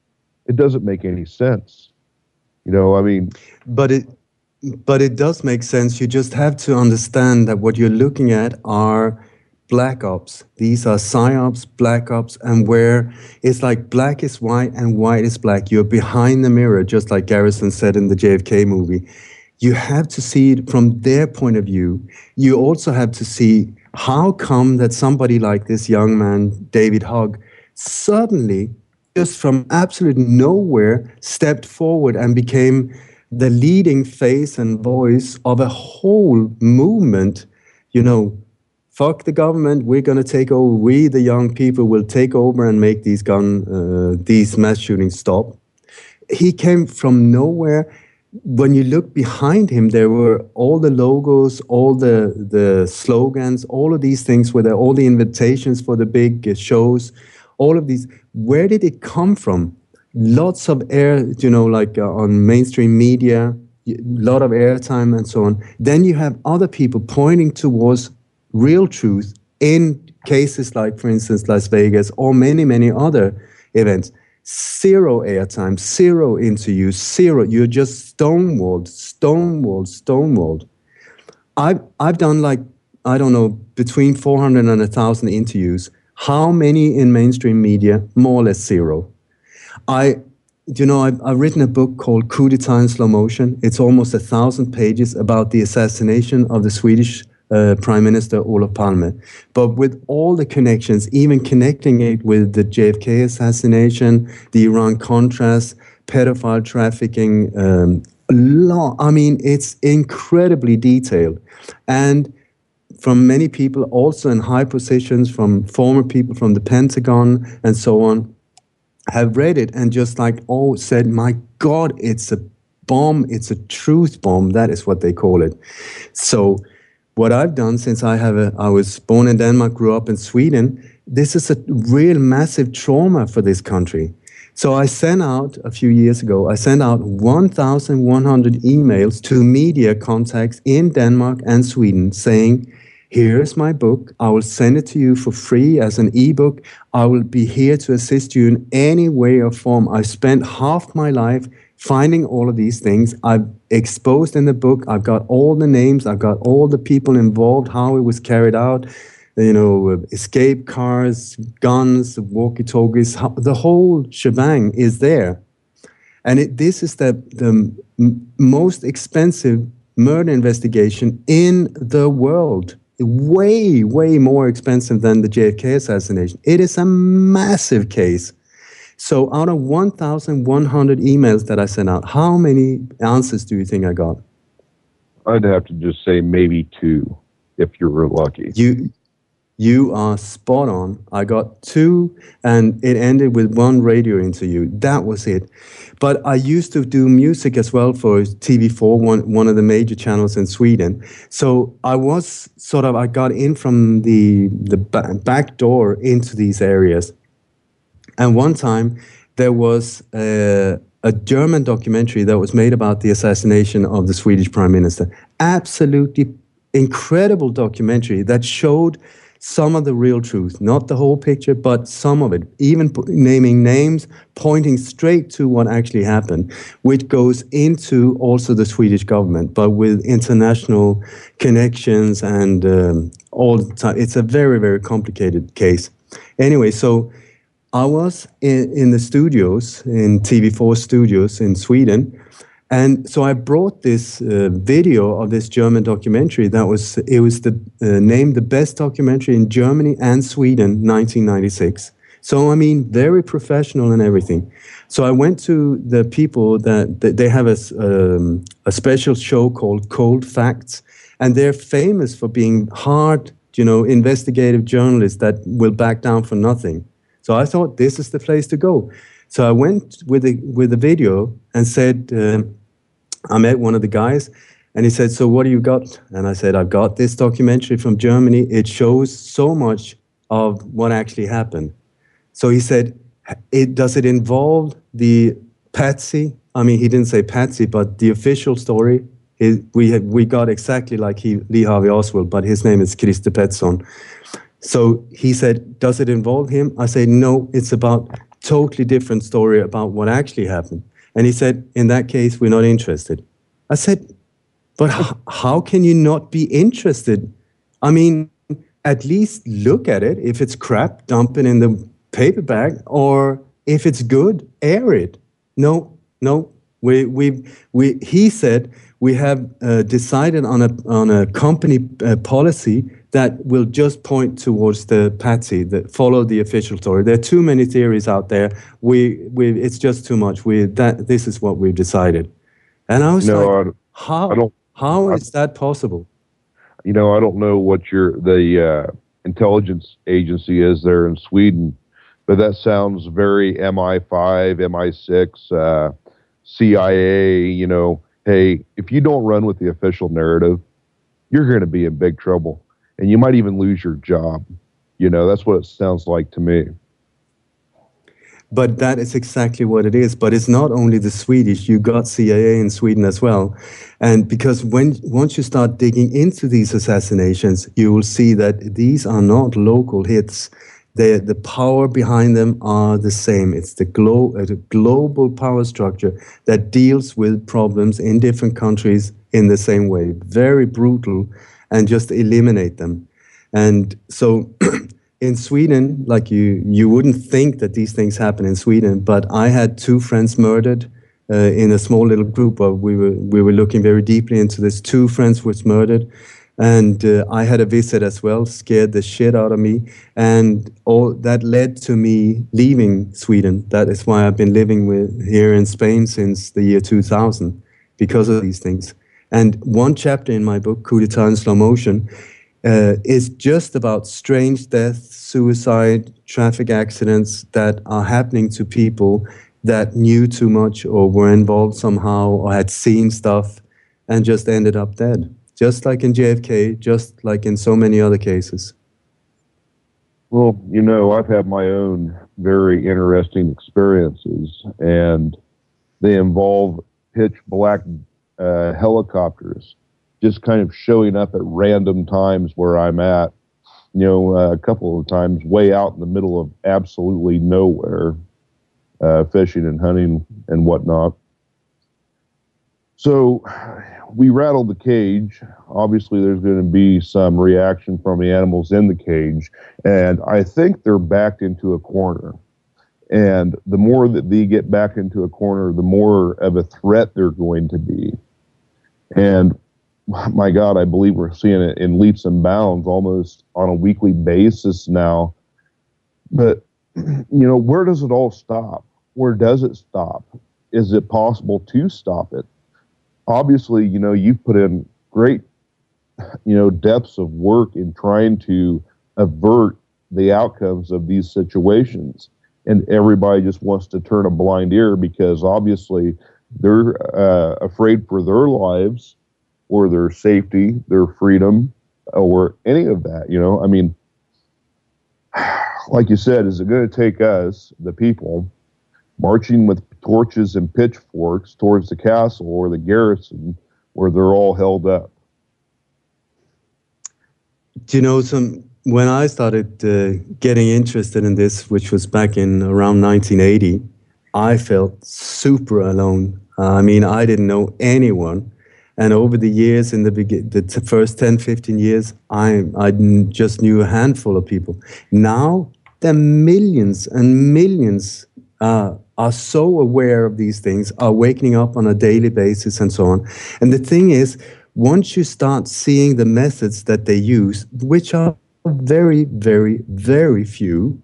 It doesn't make any sense. You know, I mean, but it, but it does make sense. You just have to understand that what you're looking at are black ops. These are psyops, black ops, and where it's like black is white and white is black. You're behind the mirror, just like Garrison said in the J F K movie. You have to see it from their point of view. You also have to see how come that somebody like this young man, David Hogg, suddenly, just from absolute nowhere, stepped forward and became the leading face and voice of a whole movement. You know, fuck the government, we're going to take over. We, the young people, will take over and make these gun, uh, these mass shootings stop. He came from nowhere. When you look behind him, there were all the logos, all the, the slogans, all of these things, were there, all the invitations for the big uh, shows, all of these. Where did it come from? Lots of air, you know, like uh, on mainstream media, a lot of airtime and so on. Then you have other people pointing towards real truth in cases like, for instance, Las Vegas or many, many other events. Zero airtime, zero interviews, zero. You're just stonewalled, stonewalled, stonewalled. I've, I've done like, I don't know, between four hundred and one thousand interviews. How many in mainstream media? More or less zero. I, you know, I've, I've written a book called Coup d'etat in Slow Motion. It's almost a thousand pages about the assassination of the Swedish uh, Prime Minister Olof Palme. But with all the connections, even connecting it with the J F K assassination, the Iran-Contras, pedophile trafficking, um, law. I mean, it's incredibly detailed. And from many people also in high positions, from former people from the Pentagon and so on, have read it and just like, oh, said, my God, it's a bomb. It's a truth bomb. That is what they call it. So what I've done since I have a, I was born in Denmark, grew up in Sweden, this is a real massive trauma for this country. So I sent out, a few years ago, I sent out one thousand one hundred emails to media contacts in Denmark and Sweden saying, here's my book. I will send it to you for free as an ebook. I will be here to assist you in any way or form. I spent half my life finding all of these things. I've exposed in the book. I've got all the names. I've got all the people involved, how it was carried out, you know, escape cars, guns, walkie-talkies, the whole shebang is there. And it, this is the, the m- most expensive murder investigation in the world. Way, way more expensive than the J F K assassination. It is a massive case. So out of one thousand one hundred emails that I sent out, how many answers do you think I got? I'd have to just say maybe two, if you were lucky. You, you are spot on. I got two, and it ended with one radio interview. That was it. But I used to do music as well for T V four, one, one of the major channels in Sweden. So I was sort of, I got in from the, the back door into these areas. And one time there was a, a German documentary that was made about the assassination of the Swedish Prime Minister. Absolutely incredible documentary that showed some of the real truth, not the whole picture, but some of it, even p- naming names, pointing straight to what actually happened, which goes into also the Swedish government, but with international connections and um, all the time. It's a very, very complicated case. Anyway, so I was in, in the studios, in T V four studios in Sweden. And so I brought this uh, video of this German documentary that was, it was the, uh, named the best documentary in Germany and Sweden, nineteen ninety-six. So, I mean, very professional and everything. So I went to the people that, that they have a, um, a special show called Cold Facts, and they're famous for being hard, you know, investigative journalists that will back down for nothing. So I thought this is the place to go. So I went with the, with the video and said, uh, I met one of the guys, and he said, so what do you got? And I said, I've got this documentary from Germany. It shows so much of what actually happened. So he said, it, does it involve the Patsy? I mean, he didn't say Patsy, but the official story. His, we had, we got exactly like he, Lee Harvey Oswald, but his name is Christer Pettersson. So he said, does it involve him? I said, no, it's about totally different story about what actually happened. And he said, in that case, we're not interested. I said, but h- how can you not be interested? I mean, at least look at it. If it's crap, dump it in the paper bag, or if it's good, air it. No, no. We, we, we. He said, we have uh, decided on a on a company uh, policy that will just point towards the Patsy, that follow the official story. There are too many theories out there. We, we, it's just too much. We, that, this is what we've decided. And I was no, like, I, how, I don't, how I, is that possible? You know, I don't know what your, the uh, intelligence agency is there in Sweden, but that sounds very M I five, M I six, uh, C I A, you know, hey, if you don't run with the official narrative, you're going to be in big trouble. And you might even lose your job. You know, that's what it sounds like to me. But that is exactly what it is. But it's not only the Swedish. You got C I A in Sweden as well. And because when once you start digging into these assassinations, you will see that these are not local hits. They, the power behind them are the same. It's the glo- uh, the global power structure that deals with problems in different countries in the same way. Very brutal. And just eliminate them. And so in Sweden, like you, you wouldn't think that these things happen in Sweden, but I had two friends murdered uh, in a small little group. Of, we were we were looking very deeply into this. Two friends were murdered, and uh, I had a visit as well, scared the shit out of me. And all that led to me leaving Sweden. That is why I've been living with here in Spain since the year two thousand, because of these things. And one chapter in my book, Coup d'etat in Slow Motion, uh, is just about strange deaths, suicide, traffic accidents that are happening to people that knew too much or were involved somehow or had seen stuff and just ended up dead. Just like in J F K, just like in so many other cases. Well, you know, I've had my own very interesting experiences, and they involve pitch black Uh, helicopters just kind of showing up at random times where I'm at, you know, uh, a couple of times way out in the middle of absolutely nowhere, uh, fishing and hunting and whatnot. So we rattled the cage. Obviously, there's going to be some reaction from the animals in the cage, and I think they're backed into a corner. And the more that they get back into a corner, the more of a threat they're going to be. And my God, I believe we're seeing it in leaps and bounds almost on a weekly basis now. But you know, where does it all stop? Where does it stop? Is it possible to stop it? Obviously, you know, you've put in great, you know, depths of work in trying to avert the outcomes of these situations. And everybody just wants to turn a blind ear because obviously they're uh, afraid for their lives or their safety, their freedom, or any of that, you know? I mean, like you said, is it going to take us, the people, marching with torches and pitchforks towards the castle or the garrison where they're all held up? Do you know, some when I started uh, getting interested in this, which was back in around nineteen eighty, I felt super alone. Uh, I mean, I didn't know anyone. And over the years, in the, begin- the t- first ten, fifteen years, I, I just knew a handful of people. Now, there are millions and millions uh, are so aware of these things, are waking up on a daily basis and so on. And the thing is, once you start seeing the methods that they use, which are very, very, very few,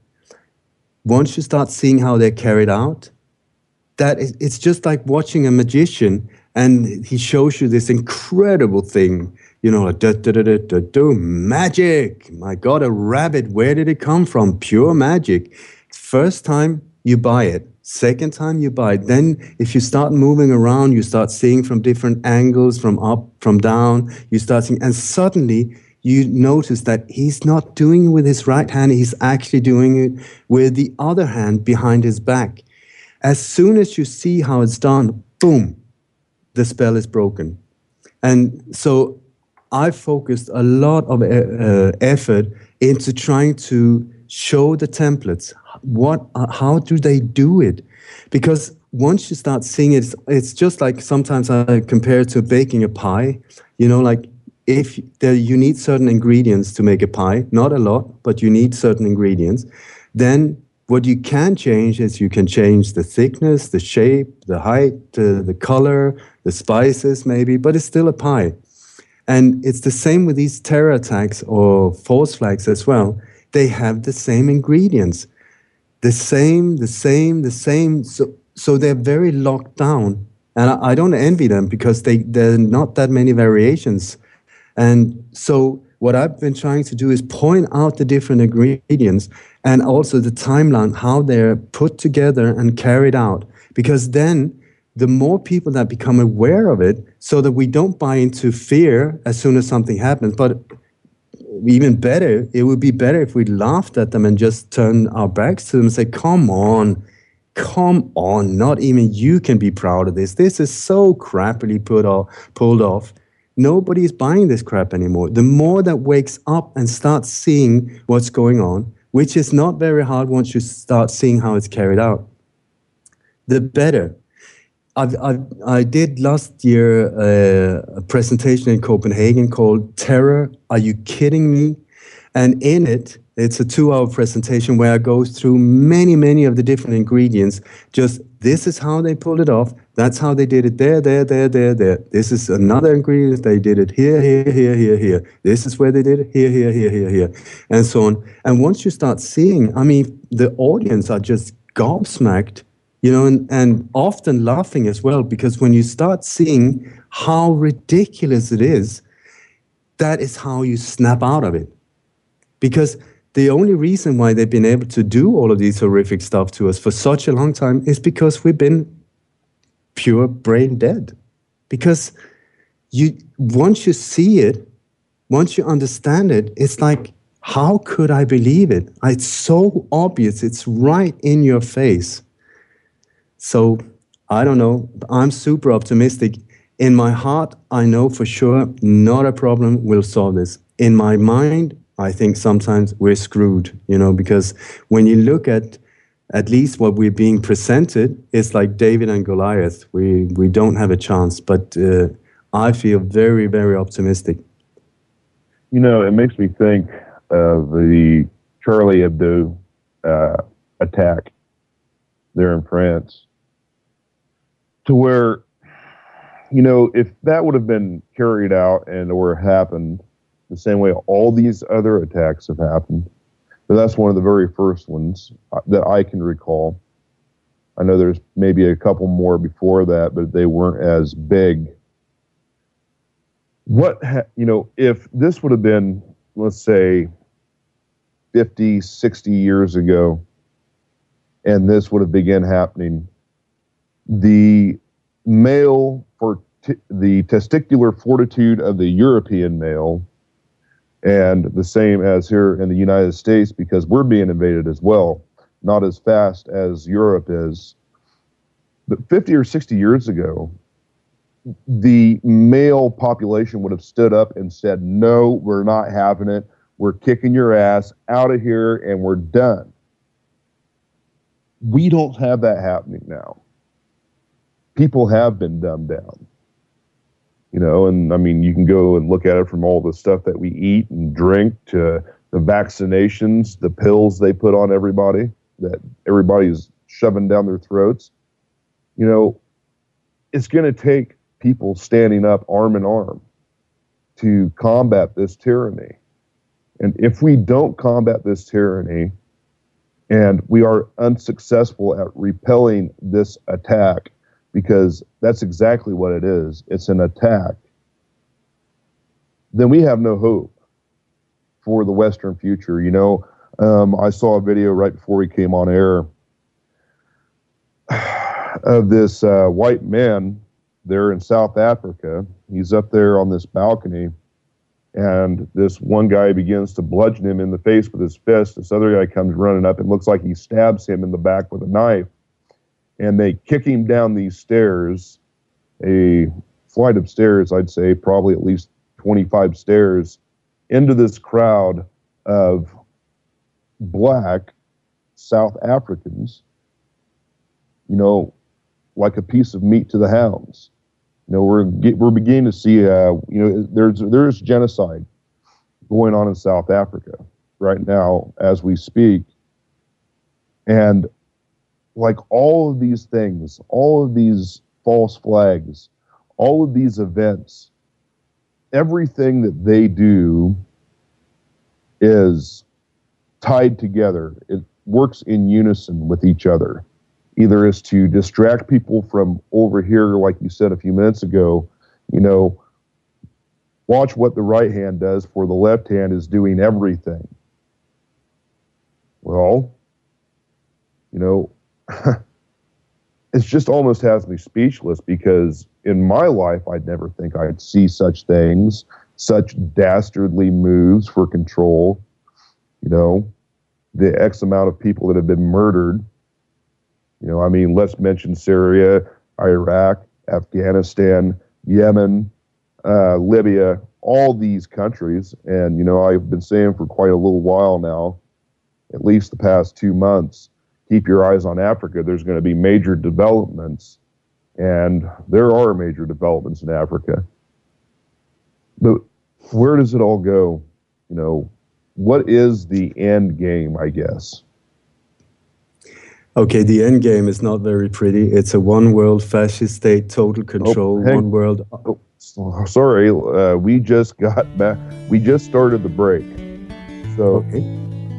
once you start seeing how they're carried out, that is, it's just like watching a magician and he shows you this incredible thing, you know, like, da, da, da, da, da, da, magic. My God, a rabbit, where did it come from? Pure magic. First time you buy it. Second time you buy it. Then if you start moving around, you start seeing from different angles, from up, from down, you start seeing, and suddenly you notice that he's not doing it with his right hand, he's actually doing it with the other hand behind his back. As soon as you see how it's done, boom, the spell is broken. And so I focused a lot of uh, effort into trying to show the templates. What, uh, how do they do it? Because once you start seeing it, it's, it's just like sometimes I compare it to baking a pie. You know, like if there, you need certain ingredients to make a pie, not a lot, but you need certain ingredients, then what you can change is you can change the thickness, the shape, the height, uh, the color, the spices maybe, but it's still a pie. And it's the same with these terror attacks or false flags as well. They have the same ingredients, the same, the same, the same. So, so they're very locked down. And I, I don't envy them because they, there are not that many variations. And so what I've been trying to do is point out the different ingredients and also the timeline, how they're put together and carried out. Because then the more people that become aware of it, so that we don't buy into fear as soon as something happens, but even better, it would be better if we laughed at them and just turned our backs to them and say, come on, come on, not even you can be proud of this. This is so crappily put off, pulled off. Nobody is buying this crap anymore. The more that wakes up and starts seeing what's going on, which is not very hard once you start seeing how it's carried out, the better. I've, I've, I did last year uh, a presentation in Copenhagen called Terror, Are You Kidding Me? And in it, it's a two-hour presentation where I go through many, many of the different ingredients. Just this is how they pulled it off. That's how they did it there, there, there, there, there. This is another ingredient. They did it here, here, here, here, here. This is where they did it here, here, here, here, here, and so on. And once you start seeing, I mean, the audience are just gobsmacked, you know, and, and often laughing as well, because when you start seeing how ridiculous it is, that is how you snap out of it. Because the only reason why they've been able to do all of these horrific stuff to us for such a long time is because we've been pure brain dead. Because you, once you see it, once you understand it, it's like, how could I believe it? It's so obvious. It's right in your face. So, I don't know. I'm super optimistic. In my heart, I know for sure not a problem. We'll solve this. In my mind, I think sometimes we're screwed, you know, because when you look at at least what we're being presented, it's like David and Goliath. We we don't have a chance, but uh, I feel very, very optimistic. You know, it makes me think of the Charlie Hebdo uh, attack there in France, to where, you know, if that would have been carried out and or happened the same way all these other attacks have happened, But that's one of the very first ones that I can recall. I know there's maybe a couple more before that, but they weren't as big. What, ha- you know, if this would have been, let's say, fifty, sixty years ago, and this would have begun happening, the male for t- the testicular fortitude of the European male, and the same as here in the United States, because we're being invaded as well, not as fast as Europe is. But fifty or sixty years ago, the male population would have stood up and said, no, we're not having it. We're kicking your ass out of here and we're done. We don't have that happening now. People have been dumbed down. You know, and I mean, you can go and look at it from all the stuff that we eat and drink to the vaccinations, the pills they put on everybody that everybody's shoving down their throats. You know, it's going to take people standing up arm in arm to combat this tyranny. And if we don't combat this tyranny and we are unsuccessful at repelling this attack, because that's exactly what it is, it's an attack, then we have no hope for the Western future. You know, um, I saw a video right before we came on air of this uh, white man there in South Africa. He's up there on this balcony, and this one guy begins to bludgeon him in the face with his fist. This other guy comes running up and looks like he stabs him in the back with a knife. And they kick him down these stairs, a flight of stairs, I'd say, probably at least twenty-five stairs, into this crowd of black South Africans, you know, like a piece of meat to the hounds. You know, we're we're beginning to see, uh, you know, there's there's genocide going on in South Africa right now as we speak, and like all of these things, all of these false flags, all of these events, everything that they do is tied together. It works in unison with each other. Either is to distract people from over here, like you said a few minutes ago, you know, watch what the right hand does, for the left hand is doing everything. Well, you know, it just almost has me speechless, because in my life, I'd never think I'd see such things, such dastardly moves for control. You know, the X amount of people that have been murdered. You know, I mean, let's mention Syria, Iraq, Afghanistan, Yemen, uh, Libya, all these countries. And, you know, I've been saying for quite a little while now, at least the past two months, keep your eyes on Africa. There's going to be major developments, and there are major developments in Africa. But where does it all go? You know, what is the end game, I guess? Okay, the end game is not very pretty. It's a one world fascist state, total control, oh, one world. Oh, sorry, uh, we just got back. We just started the break. So. Okay.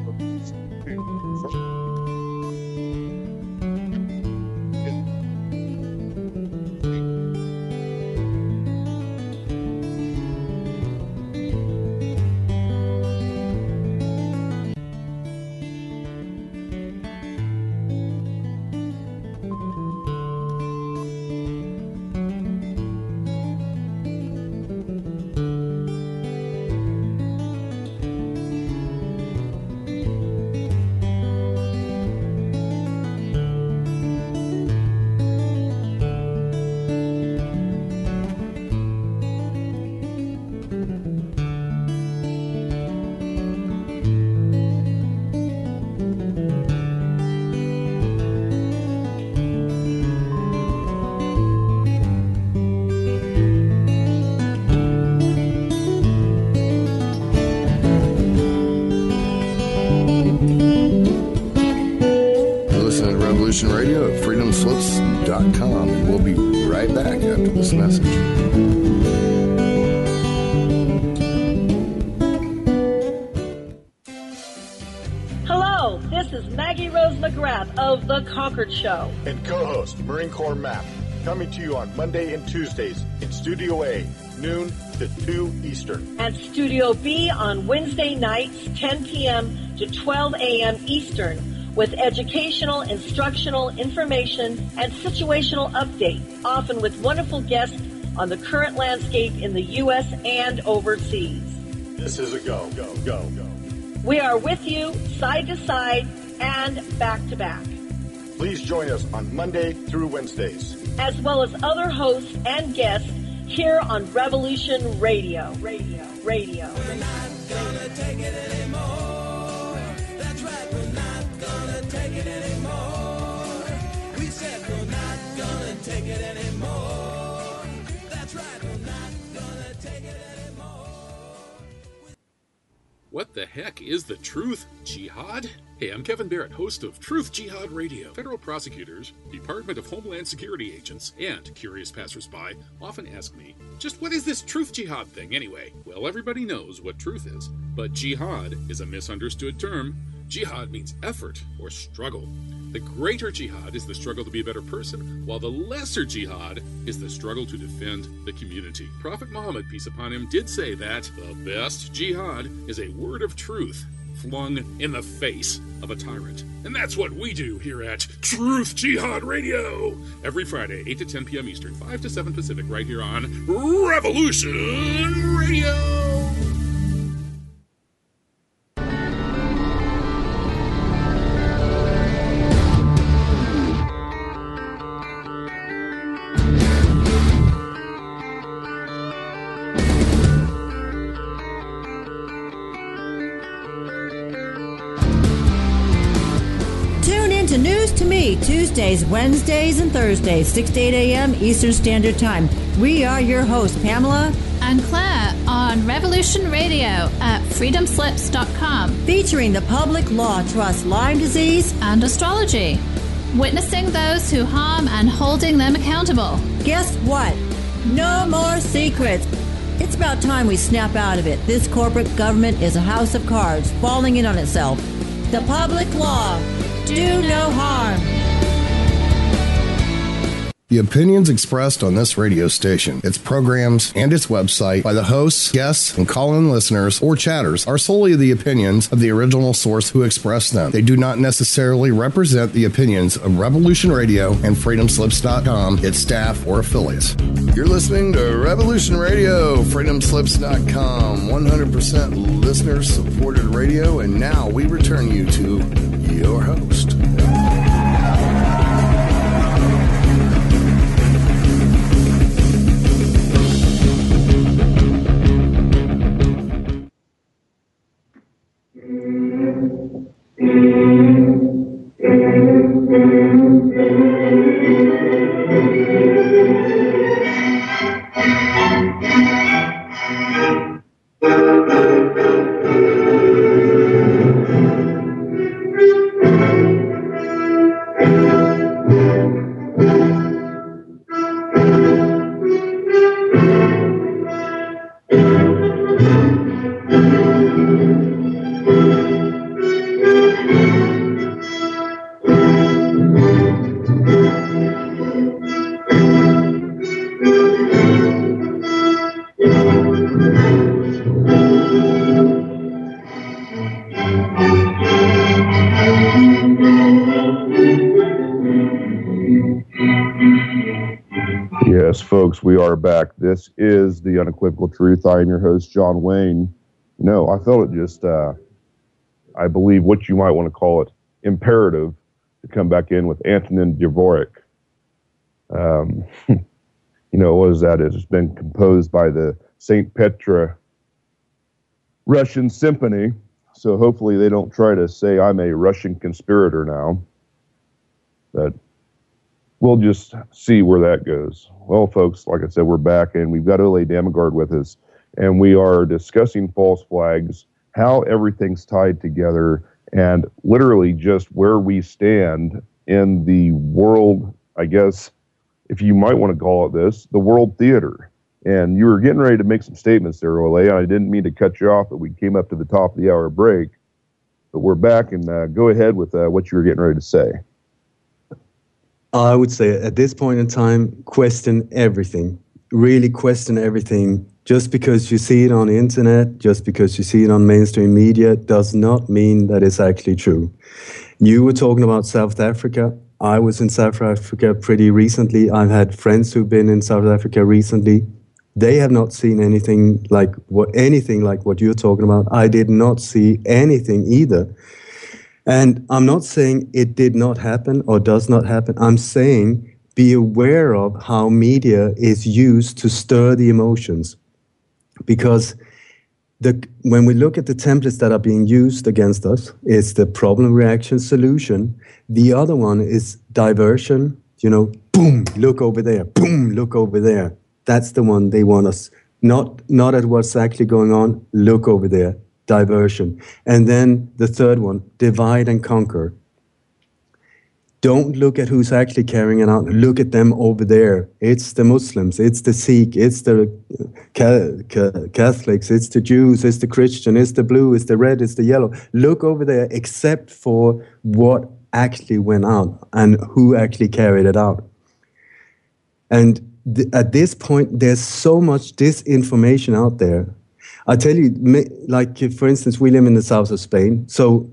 Radio at freedom slips dot com, and we'll be right back after this message. show, The Concord Show. And co-host, Marine Corps Map, coming to you on Monday and Tuesdays in Studio A, noon to two Eastern. And Studio B on Wednesday nights, ten p.m. to twelve a.m. Eastern, with educational, instructional, information, and situational updates, often with wonderful guests on the current landscape in the U S and overseas. This is a go, go, go, go. We are with you, side to side, and back to back. Please join us on Monday through Wednesdays, as well as other hosts and guests here on Revolution Radio. Radio, radio. We're not gonna take it anymore. That's right, we're not gonna take it anymore. We said we're not gonna take it anymore. That's right, we're not gonna take it anymore. What the heck is the Truth Jihad? Hey, I'm Kevin Barrett, host of Truth Jihad Radio. Federal prosecutors, Department of Homeland Security agents, and curious passersby often ask me, just what is this Truth Jihad thing anyway? Well, everybody knows what truth is, but jihad is a misunderstood term. Jihad means effort or struggle. The greater jihad is the struggle to be a better person, while the lesser jihad is the struggle to defend the community. Prophet Muhammad, peace upon him, did say that the best jihad is a word of truth flung in the face of a tyrant. And that's what we do here at Truth Jihad Radio. Every Friday, eight to ten p.m. Eastern, five to seven Pacific, right here on Revolution Radio. Tuesdays, Wednesdays, and Thursdays, six to eight a.m. Eastern Standard Time. We are your hosts, Pamela and Claire, on Revolution Radio at freedom slips dot com. Featuring the Public Law Trust, Lyme disease, and astrology. Witnessing those who harm and holding them accountable. Guess what? No more secrets. It's about time we snap out of it. This corporate government is a house of cards falling in on itself. The public law. Do no harm. The opinions expressed on this radio station, its programs, and its website by the hosts, guests, and call-in listeners or chatters are solely the opinions of the original source who expressed them. They do not necessarily represent the opinions of Revolution Radio and freedom slips dot com, its staff, or affiliates. You're listening to Revolution Radio, freedom slips dot com, one hundred percent listener-supported radio, and now we return you to your host. Yes, folks, we are back. This is The Unequivocal Truth. I am your host, John Wayne. No, I felt it just, uh, I believe what you might want to call it, imperative to come back in with Antonin Dvorak. Um, you know, what is that? It's been composed by the Saint Petra Russian Symphony, so hopefully they don't try to say I'm a Russian conspirator now. But we'll just see where that goes. Well, folks, like I said, we're back, and we've got Ole Dammegard with us, and we are discussing false flags, how everything's tied together, and literally just where we stand in the world, I guess, if you might want to call it this, the world theater. And you were getting ready to make some statements there, Ole, and I didn't mean to cut you off, but we came up to the top of the hour break. But we're back, and uh, go ahead with uh, what you were getting ready to say. I would say at this point in time, question everything. Really question everything. Just because you see it on the internet, just because you see it on mainstream media, does not mean that it's actually true. You were talking about South Africa. I was in South Africa pretty recently. I've had friends who've been in South Africa recently. They have not seen anything like what anything like what you're talking about. I did not see anything either. And I'm not saying it did not happen or does not happen. I'm saying be aware of how media is used to stir the emotions. Because the, when we look at the templates that are being used against us, it's the problem, reaction, solution. The other one is diversion. You know, boom, look over there. Boom, look over there. That's the one they want us. Not, not at what's actually going on. Look over there. Diversion. And then the third one, divide and conquer. Don't look at who's actually carrying it out. Look at them over there. It's the Muslims, it's the Sikh, it's the Catholics, it's the Jews, it's the Christian, it's the blue, it's the red, it's the yellow. Look over there except for what actually went out and who actually carried it out. And th- at this point, there's so much disinformation out there. I tell you, like, for instance, we live in the south of Spain. So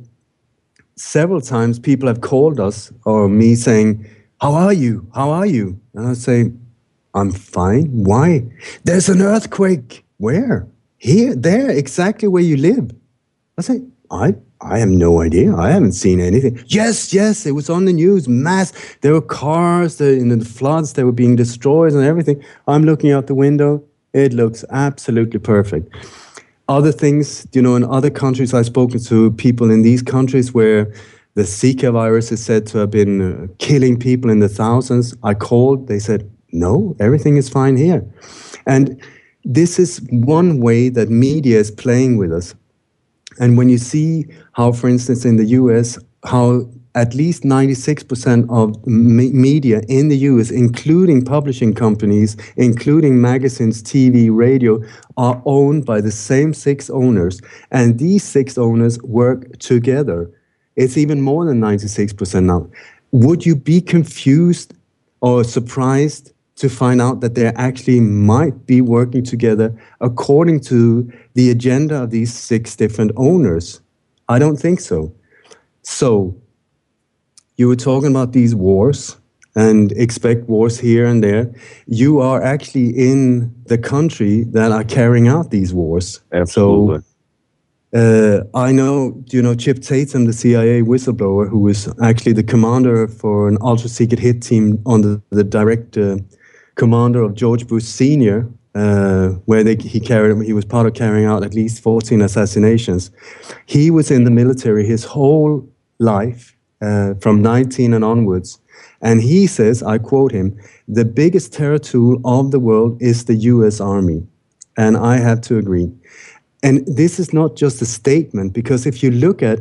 several times people have called us or me saying, how are you? How are you? And I say, I'm fine. Why? There's an earthquake. Where? Here, there, exactly where you live. I say, I I have no idea. I haven't seen anything. Yes, yes, it was on the news. Mass. There were cars, the, in the floods, they were being destroyed and everything. I'm looking out the window. It looks absolutely perfect. Other things, you know, in other countries, I've spoken to people in these countries where the Zika virus is said to have been uh, killing people in the thousands. I called, they said, no, everything is fine here. And this is one way that media is playing with us. And when you see how, for instance, in the U S, how at least ninety-six percent of me- media in the U S, including publishing companies, including magazines, T V, radio, are owned by the same six owners. And these six owners work together. It's even more than ninety-six percent now. Would you be confused or surprised to find out that they actually might be working together according to the agenda of these six different owners? I don't think so. So, you were talking about these wars and expect wars here and there. You are actually in the country that are carrying out these wars. Absolutely. So, uh, I know, you know, Chip Tatum, the C I A whistleblower, who was actually the commander for an ultra-secret hit team on the, the direct uh, commander of George Bush Senior, uh, where they, he carried, he was part of carrying out at least fourteen assassinations. He was in the military his whole life. Uh, from nineteen and onwards. And he says, I quote him, the biggest terror tool of the world is the U S Army. And I have to agree. And this is not just a statement, because if you look at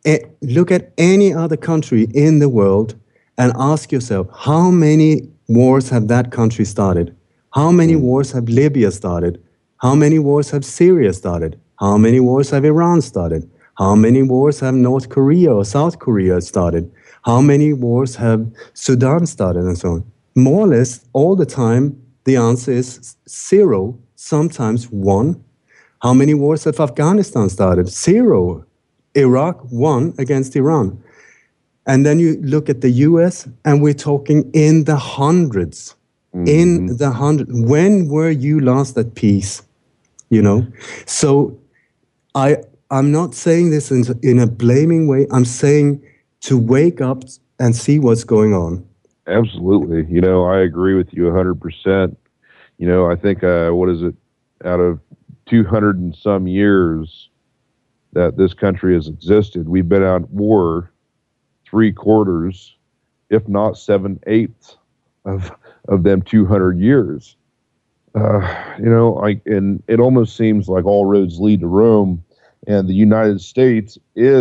look at any other country in the world and ask yourself, how many wars have that country started? How many wars have Libya started? How many wars have Syria started? How many wars have Iran started? How many wars have North Korea or South Korea started? How many wars have Sudan started, and so on? More or less, all the time, the answer is zero, sometimes one. How many wars have Afghanistan started? Zero. Iraq, one against Iran. And then you look at the U S, and we're talking in the hundreds. Mm-hmm. In the hundreds. When were you last at peace? You know? So I... I'm not saying this in, in a blaming way. I'm saying to wake up and see what's going on. Absolutely. You know, I agree with you one hundred percent. You know, I think, uh, what is it, out of two hundred and some years that this country has existed, we've been at war three quarters, if not seven-eighths of, of them two hundred years. Uh, you know, like, and it almost seems like all roads lead to Rome. And the United States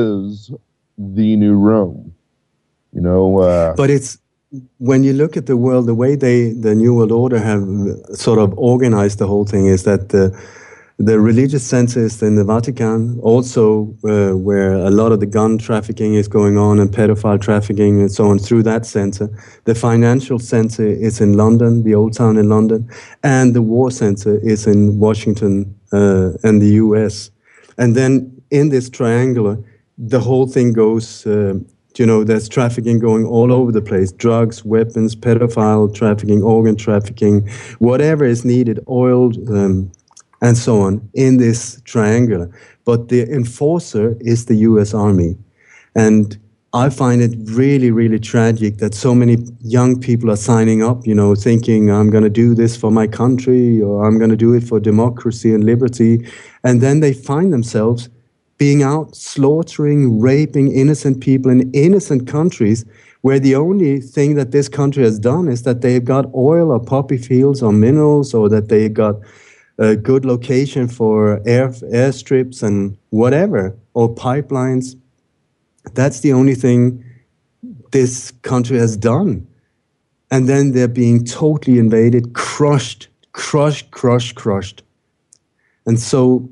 is the new Rome, you know. Uh, but it's, when you look at the world, the way they, the New World Order have sort of organized the whole thing is that the, the religious center is in the Vatican, also uh, where a lot of the gun trafficking is going on and pedophile trafficking and so on through that center. The financial center is in London, the Old Town in London, and the war center is in Washington uh, and the U S. And then in this triangular, the whole thing goes, uh, you know, there's trafficking going all over the place, drugs, weapons, pedophile trafficking, organ trafficking, whatever is needed, oil, um, and so on, in this triangular. But the enforcer is the U S Army. And I find it really, really tragic that so many young people are signing up, you know, thinking, I'm going to do this for my country, or I'm going to do it for democracy and liberty. And then they find themselves being out slaughtering, raping innocent people in innocent countries where the only thing that this country has done is that they've got oil or poppy fields or minerals, or that they got a good location for air airstrips and whatever, or pipelines. That's the only thing this country has done. And then they're being totally invaded, crushed, crushed, crushed, crushed. And so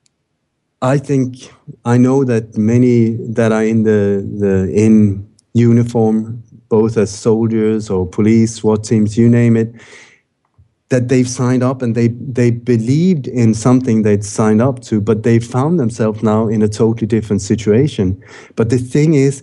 I think, I know that many that are in the, the in uniform, both as soldiers or police, SWAT teams, you name it, that they've signed up and they, they believed in something they'd signed up to, but they found themselves now in a totally different situation. But the thing is,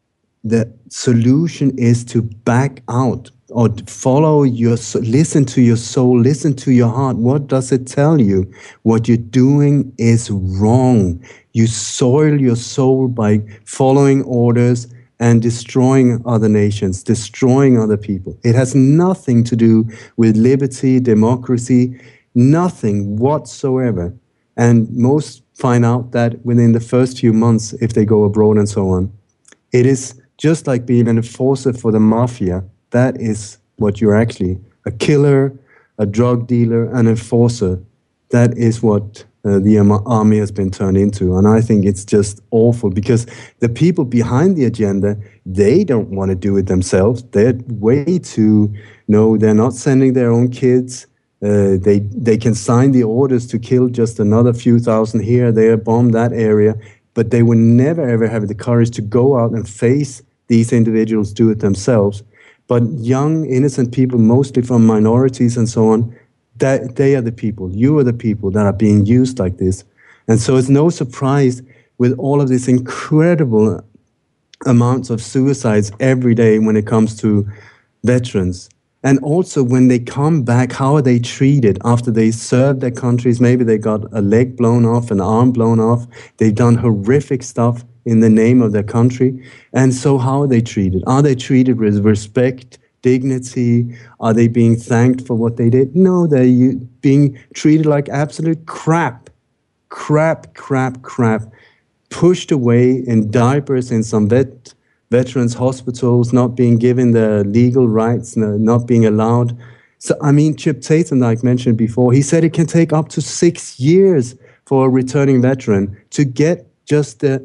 the solution is to back out or follow your, listen to your soul, listen to your heart. What does it tell you? What you're doing is wrong. You soil your soul by following orders and destroying other nations, destroying other people. It has nothing to do with liberty, democracy, nothing whatsoever. And most find out that within the first few months, if they go abroad and so on. It is just like being an enforcer for the mafia. That is what you're actually, a killer, a drug dealer, an enforcer. That is what Uh, the army has been turned into. And I think it's just awful because the people behind the agenda, they don't want to do it themselves. They're way too, no, they're not sending their own kids. Uh, they they can sign the orders to kill just another few thousand here, there, bomb that area, but they would never ever have the courage to go out and face these individuals, do it themselves. But young, innocent people, mostly from minorities and so on, that they are the people, you are the people that are being used like this. And so it's no surprise with all of these incredible amounts of suicides every day when it comes to veterans. And also when they come back, how are they treated after they served their countries? Maybe they got a leg blown off, an arm blown off. They've done horrific stuff in the name of their country. And so how are they treated? Are they treated with respect, dignity? Are they being thanked for what they did? No, they're being treated like absolute crap. Crap, crap, crap. Pushed away in diapers in some vet, veterans hospitals, not being given the legal rights, not being allowed. So, I mean, Chip Tatum, like mentioned before, he said it can take up to six years for a returning veteran to get just the,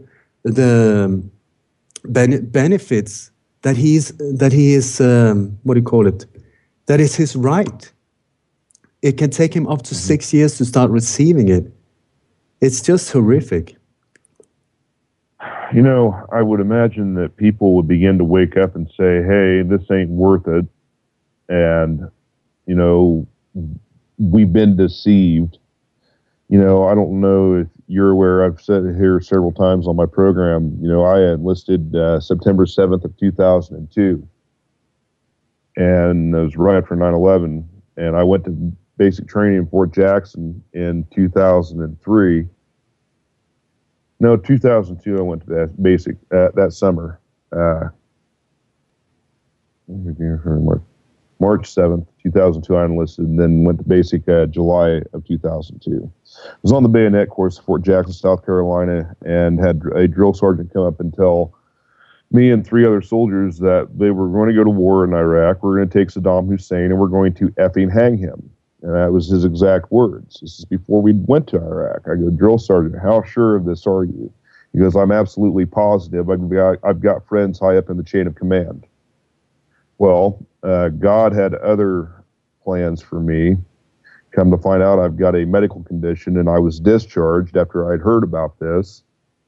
the benefits that he's that he is um, what do you call it? That is his right. It can take him up to mm-hmm. six years to start receiving it. It's just horrific. You know, I would imagine that people would begin to wake up and say, "Hey, this ain't worth it," and you know, we've been deceived. You know, I don't know if you're aware, I've said it here several times on my program, you know, I enlisted uh, September seventh of two thousand two. And it was right after nine eleven. And I went to basic training in Fort Jackson in two thousand three. No, two thousand two, I went to that basic, uh, that summer. Uh, March seventh, two thousand two, I enlisted, and then went to basic uh, July of two thousand two. I was on the bayonet course at Fort Jackson, South Carolina, and had a drill sergeant come up and tell me and three other soldiers that they were going to go to war in Iraq. We're going to take Saddam Hussein, and we're going to effing hang him. And that was his exact words. This is before we went to Iraq. I go, drill sergeant, how sure of this are you? He goes, I'm absolutely positive. I've got, I've got friends high up in the chain of command. Well, uh, God had other plans for me. Come to find out, I've got a medical condition, and I was discharged after I'd heard about this.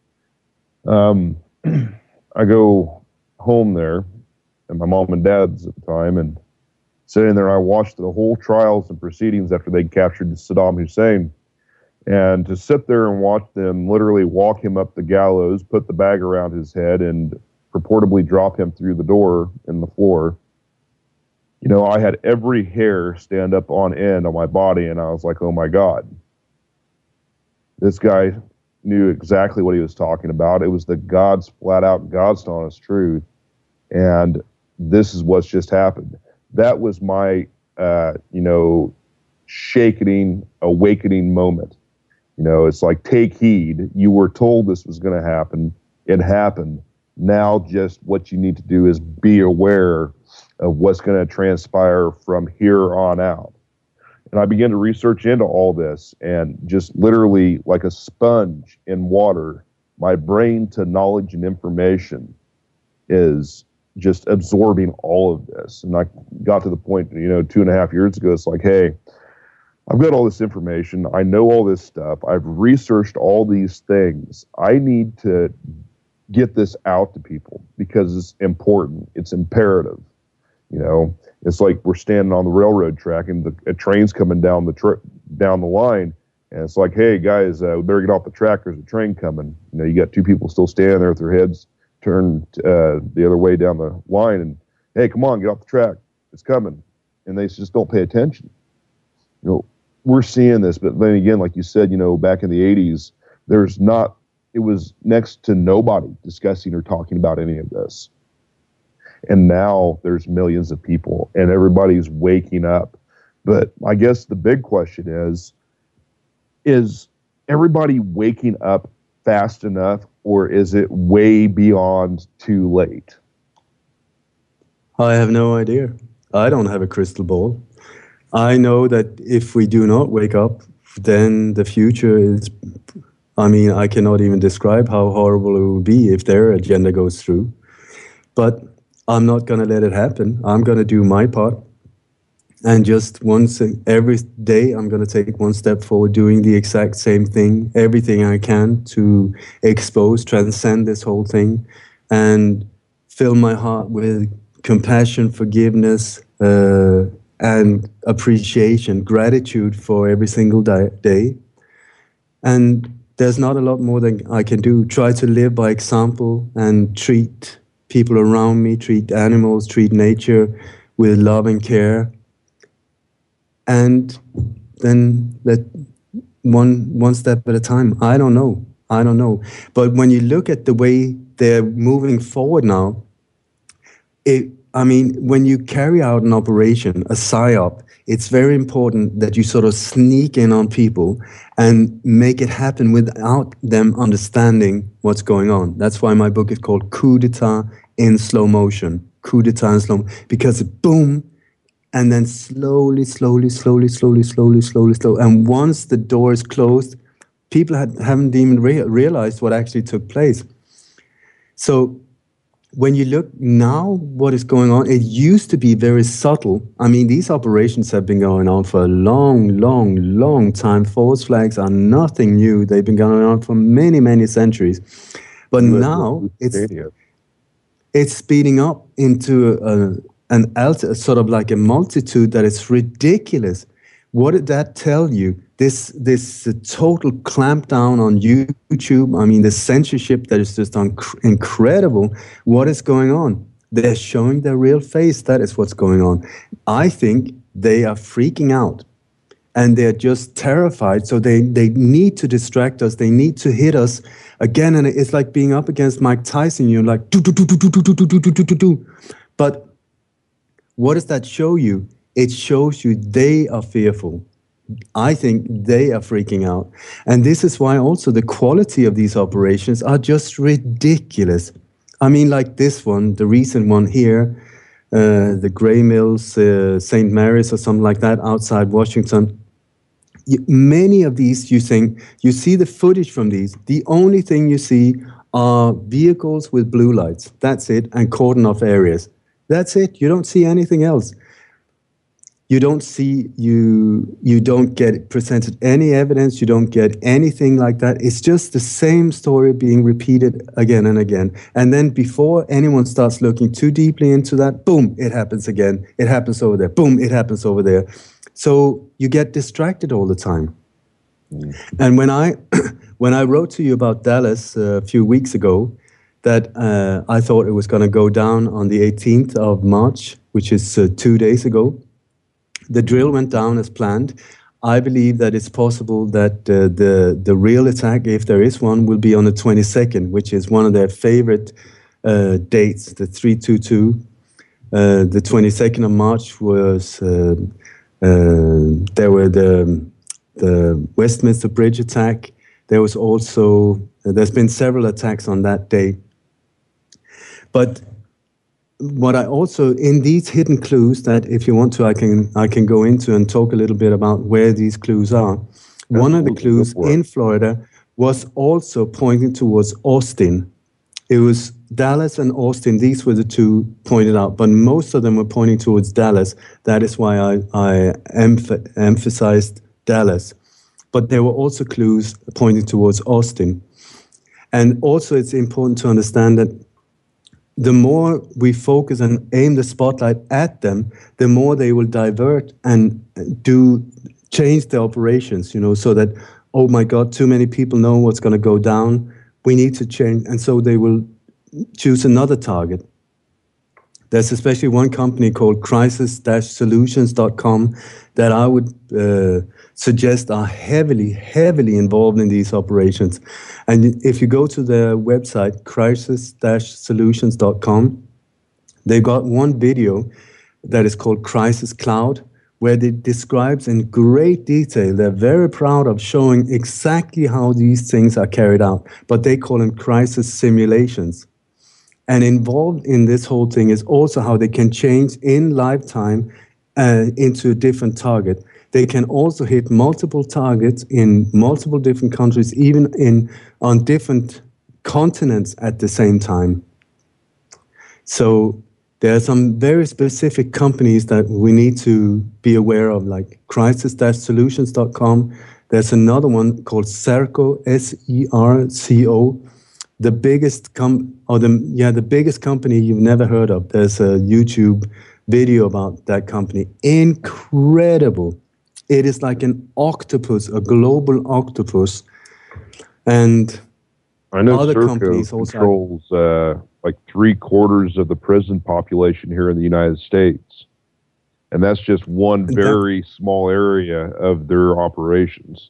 Um, I go home there, and my mom and dad's at the time, and sitting there, I watched the whole trials and proceedings after they captured Saddam Hussein. And to sit there and watch them literally walk him up the gallows, put the bag around his head, and purportedly drop him through the door in the floor, you know, I had every hair stand up on end on my body, and I was like, oh my God. This guy knew exactly what he was talking about. It was the God's flat out, God's honest truth. And this is what's just happened. That was my, uh, you know, shaking, awakening moment. You know, it's like, take heed. You were told this was going to happen. It happened. Now just what you need to do is be aware of what's going to transpire from here on out. And I began to research into all this, and just literally like a sponge in water, my brain to knowledge and information is just absorbing all of this. And I got to the point, you know, two and a half years ago, it's like, hey, I've got all this information. I know all this stuff. I've researched all these things. I need to get this out to people because it's important. It's imperative. You know, it's like we're standing on the railroad track and the, a train's coming down the tra- down the line, and it's like, hey guys, uh, we better get off the track. There's a train coming. You know, you got two people still standing there with their heads turned uh, the other way down the line, and hey, come on, get off the track. It's coming, and they just don't pay attention. You know, we're seeing this, but then again, like you said, you know, back in the eighties, there's not. It was next to nobody discussing or talking about any of this. And now there's millions of people and everybody's waking up. But I guess the big question is, is everybody waking up fast enough, or is it way beyond too late? I have no idea. I don't have a crystal ball. I know that if we do not wake up, then the future is, I mean, I cannot even describe how horrible it will be if their agenda goes through. But I'm not going to let it happen. I'm going to do my part. And just once every day, I'm going to take one step forward, doing the exact same thing, everything I can to expose, transcend this whole thing, and fill my heart with compassion, forgiveness, uh, and appreciation, gratitude for every single day. And there's not a lot more than I can do. Try to live by example and treat people around me, treat animals, treat nature with love and care. And then let one one step at a time. I don't know. I don't know. But when you look at the way they're moving forward now, it, I mean, when you carry out an operation, a psyop, it's very important that you sort of sneak in on people and make it happen without them understanding what's going on. That's why my book is called Coup d'etat in slow motion. Coup d'etat in slow, because boom, and then slowly, slowly, slowly, slowly, slowly, slowly, slowly. And once the door is closed, people had, haven't even rea- realized what actually took place. So when you look now, what is going on, it used to be very subtle. I mean, these operations have been going on for a long, long, long time. False flags are nothing new. They've been going on for many, many centuries. But now it's it's speeding up into a, an alter, sort of like a multitude that is ridiculous. What did that tell you? This this uh, total clampdown on YouTube. I mean, the censorship that is just un- incredible. What is going on? They're showing their real face. That is what's going on. I think they are freaking out. And they're just terrified. So they, they need to distract us. They need to hit us again. And it's like being up against Mike Tyson. You're like, do, do, do, do, do, do, do, do, do, do, do. But what does that show you? It shows you they are fearful. I think they are freaking out. And this is why also the quality of these operations are just ridiculous. I mean, like this one, the recent one here, uh, the Grey Mills, uh, Saint Mary's or something like that outside Washington. You, many of these, you think, you see the footage from these. The only thing you see are vehicles with blue lights. That's it. And cordon off areas. That's it. You don't see anything else. you don't see, you you don't get presented any evidence, you don't get anything like that. It's just the same story being repeated again and again. And then before anyone starts looking too deeply into that, boom, it happens again. It happens over there. Boom, it happens over there. So you get distracted all the time. Mm. And when I when I wrote to you about Dallas uh, a few weeks ago, that uh, I thought it was going to go down on the eighteenth of March, which is uh, two days ago. The drill went down as planned. I believe that it's possible that uh, the the real attack, if there is one, will be on the twenty-second, which is one of their favorite uh, dates, the three two two. Uh, the twenty-second of March was, uh, uh, there were the, the Westminster Bridge attack. There was also, uh, there's been several attacks on that day. But what I also, in these hidden clues that if you want to, I can I can go into and talk a little bit about where these clues are. Absolutely. One of the clues in Florida was also pointing towards Austin. It was Dallas and Austin. These were the two pointed out, but most of them were pointing towards Dallas. That is why I, I emph- emphasized Dallas. But there were also clues pointing towards Austin. And also it's important to understand that the more we focus and aim the spotlight at them, the more they will divert and do change their operations, you know, so that, oh my God, too many people know what's going to go down. We need to change. And so they will choose another target. There's especially one company called crisis dash solutions dot com that I would uh, suggest are heavily, heavily involved in these operations. And if you go to their website, crisis dash solutions dot com, they've got one video that is called Crisis Cloud, where it describes in great detail. They're very proud of showing exactly how these things are carried out, but they call them crisis simulations. And involved in this whole thing is also how they can change in lifetime uh, into a different target. They can also hit multiple targets in multiple different countries, even in on different continents at the same time. So there are some very specific companies that we need to be aware of, like crisis dash solutions dot com. There's another one called Serco, S E R C O. The biggest com or the yeah the biggest company you've never heard of. There's a YouTube video about that company. Incredible. It is like an octopus, a global octopus, and I know other Serco companies also controls uh, like three quarters of the prison population here in the United States, and that's just one very small area of their operations.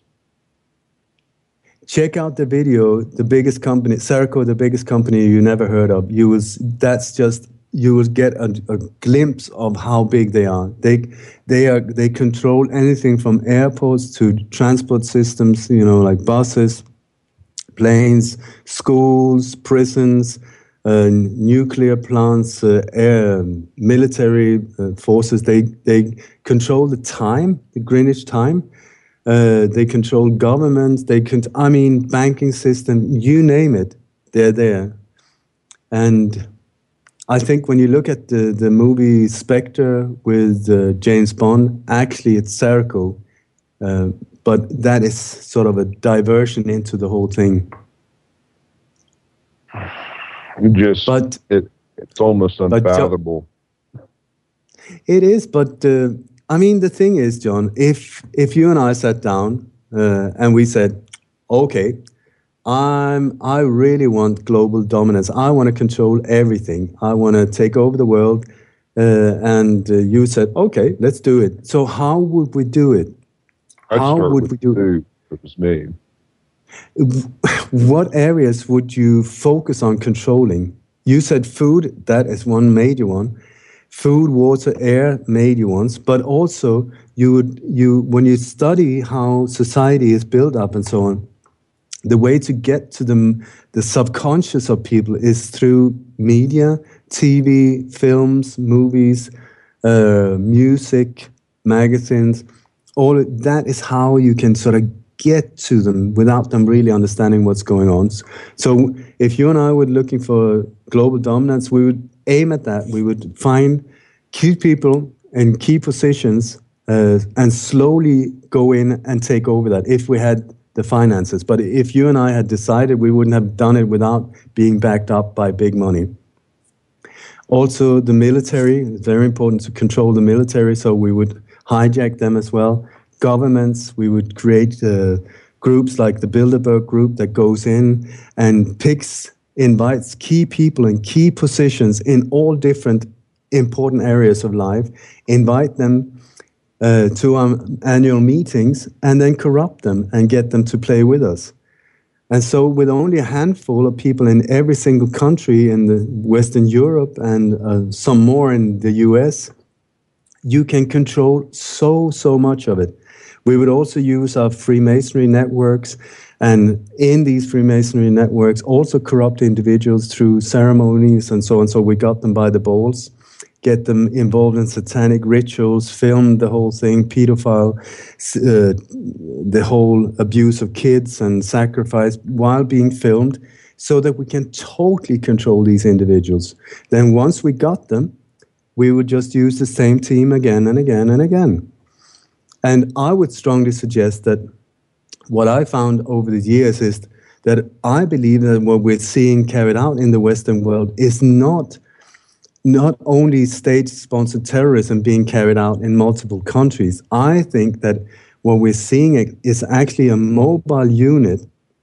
Check out the video. The biggest company, Serco, the biggest company you never heard of. You was that's just you will get a, a glimpse of how big they are. They they are they control anything from airports to transport systems. You know, like buses, planes, schools, prisons, uh, nuclear plants, uh, air, military uh, forces. They they control the time, the Greenwich time. Uh, they control governments. They can, I mean, banking system. You name it, they're there. And I think when you look at the the movie Spectre with uh, James Bond, actually it's Serco, uh, but that is sort of a diversion into the whole thing. Just, but it, it's almost unfathomable. But, it is, but. Uh, I mean, the thing is, John, if if you and I sat down uh, and we said, okay, I'm I really want global dominance. I want to control everything. I want to take over the world. Uh, and uh, you said, okay, let's do it. So how would we do it? I'd how start would with we do food, it? If it was me. What areas would you focus on controlling? You said food. That is one major one. Food, water, air, major ones, but also you would you when you study how society is built up and so on, the way to get to the the subconscious of people is through media, T V, films, movies, uh, music, magazines. All of that is how you can sort of get to them without them really understanding what's going on. So if you and I were looking for global dominance, we would aim at that. We would find key people in key positions uh, and slowly go in and take over that if we had the finances. But if you and I had decided, we wouldn't have done it without being backed up by big money. Also, the military, it's very important to control the military, so we would hijack them as well. Governments, we would create uh, groups like the Bilderberg Group that goes in and picks, invites key people in key positions in all different important areas of life, invite them uh, to our annual meetings, and then corrupt them and get them to play with us. And so with only a handful of people in every single country in the Western Europe and uh, some more in the U S, you can control so, so much of it. We would also use our Freemasonry networks, and in these Freemasonry networks also corrupt individuals through ceremonies and so on. So we got them by the balls, get them involved in satanic rituals, film the whole thing, pedophile, uh, the whole abuse of kids and sacrifice while being filmed, so that we can totally control these individuals. Then once we got them, we would just use the same team again and again and again. And I would strongly suggest that what I found over the years is that I believe that what we're seeing carried out in the Western world is not not only state-sponsored terrorism being carried out in multiple countries. I think that what we're seeing is actually a mobile unit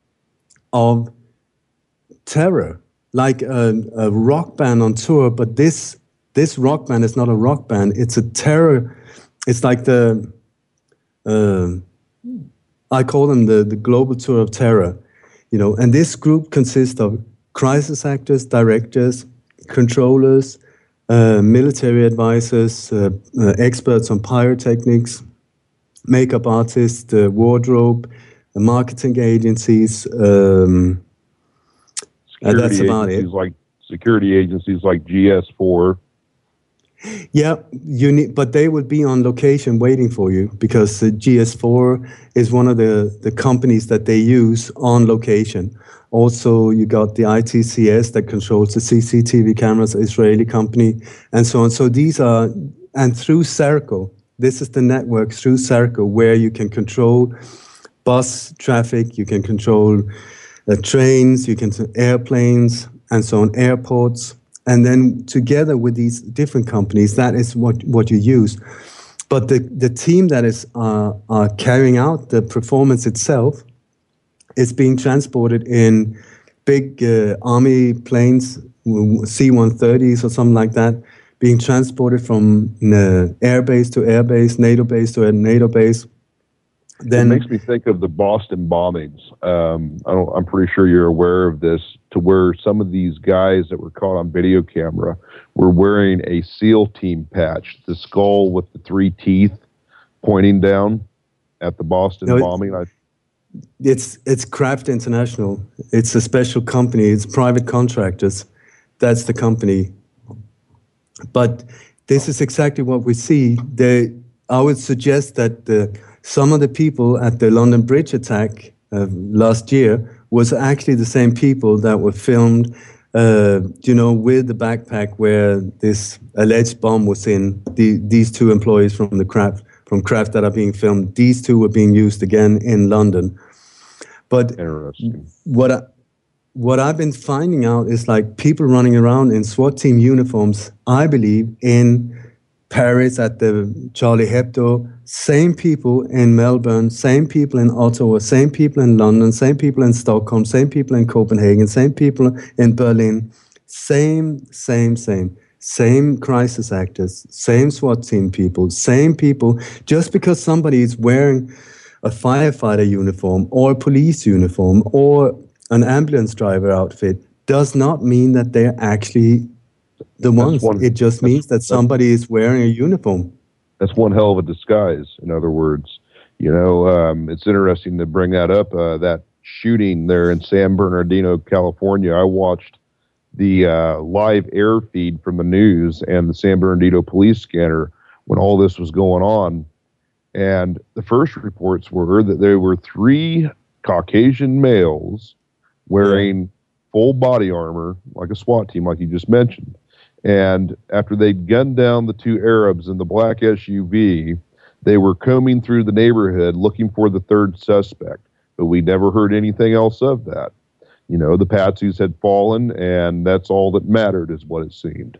of terror, like a, a rock band on tour, but this this rock band is not a rock band. It's a terror. It's like the, uh, I call them the, the global tour of terror, you know, and this group consists of crisis actors, directors, controllers, uh, military advisors, uh, uh, experts on pyrotechnics, makeup artists, uh, wardrobe, uh, marketing agencies, um, and that's about it. Like security agencies like G S four. Yeah, you need, but they would be on location waiting for you, because the G S four is one of the, the companies that they use on location. Also, you got the I T C S that controls the C C T V cameras, Israeli company, and so on. So these are, and through Serco, this is the network through Serco where you can control bus traffic, you can control uh, trains, you can airplanes, and so on, airports. And then together with these different companies, that is what, what you use. But the, the team that is uh, uh, carrying out the performance itself is being transported in big uh, army planes, C one thirties or something like that, being transported from uh, air base to air base, NATO base to a NATO base. Then, it makes me think of the Boston bombings. Um, I don't, I'm pretty sure you're aware of this, to where some of these guys that were caught on video camera were wearing a SEAL team patch, the skull with the three teeth pointing down at the Boston no, bombing. I, it's it's Kraft International. It's a special company. It's private contractors. That's the company. But this is exactly what we see. They, I would suggest that the some of the people at the London Bridge attack uh, last year was actually the same people that were filmed, uh, you know, with the backpack where this alleged bomb was in. The, these two employees from the Kraft, from Kraft that are being filmed, these two were being used again in London. But what I, what I've been finding out is like people running around in SWAT team uniforms, I believe, in Paris at the Charlie Hebdo, same people in Melbourne, same people in Ottawa, same people in London, same people in Stockholm, same people in Copenhagen, same people in Berlin, same, same, same, same crisis actors, same SWAT team people, same people. Just because somebody is wearing a firefighter uniform or a police uniform or an ambulance driver outfit does not mean that they're actually the ones. One, it just means that somebody is wearing a uniform. That's one hell of a disguise, in other words. You know, um, it's interesting to bring that up, uh, that shooting there in San Bernardino, California. I watched the uh, live air feed from the news and the San Bernardino police scanner when all this was going on. And the first reports were that there were three Caucasian males wearing yeah. full body armor, like a SWAT team, like you just mentioned. And after they'd gunned down the two Arabs in the black S U V, they were combing through the neighborhood looking for the third suspect, but we never heard anything else of that. You know, the patsies had fallen, and that's all that mattered, is what it seemed.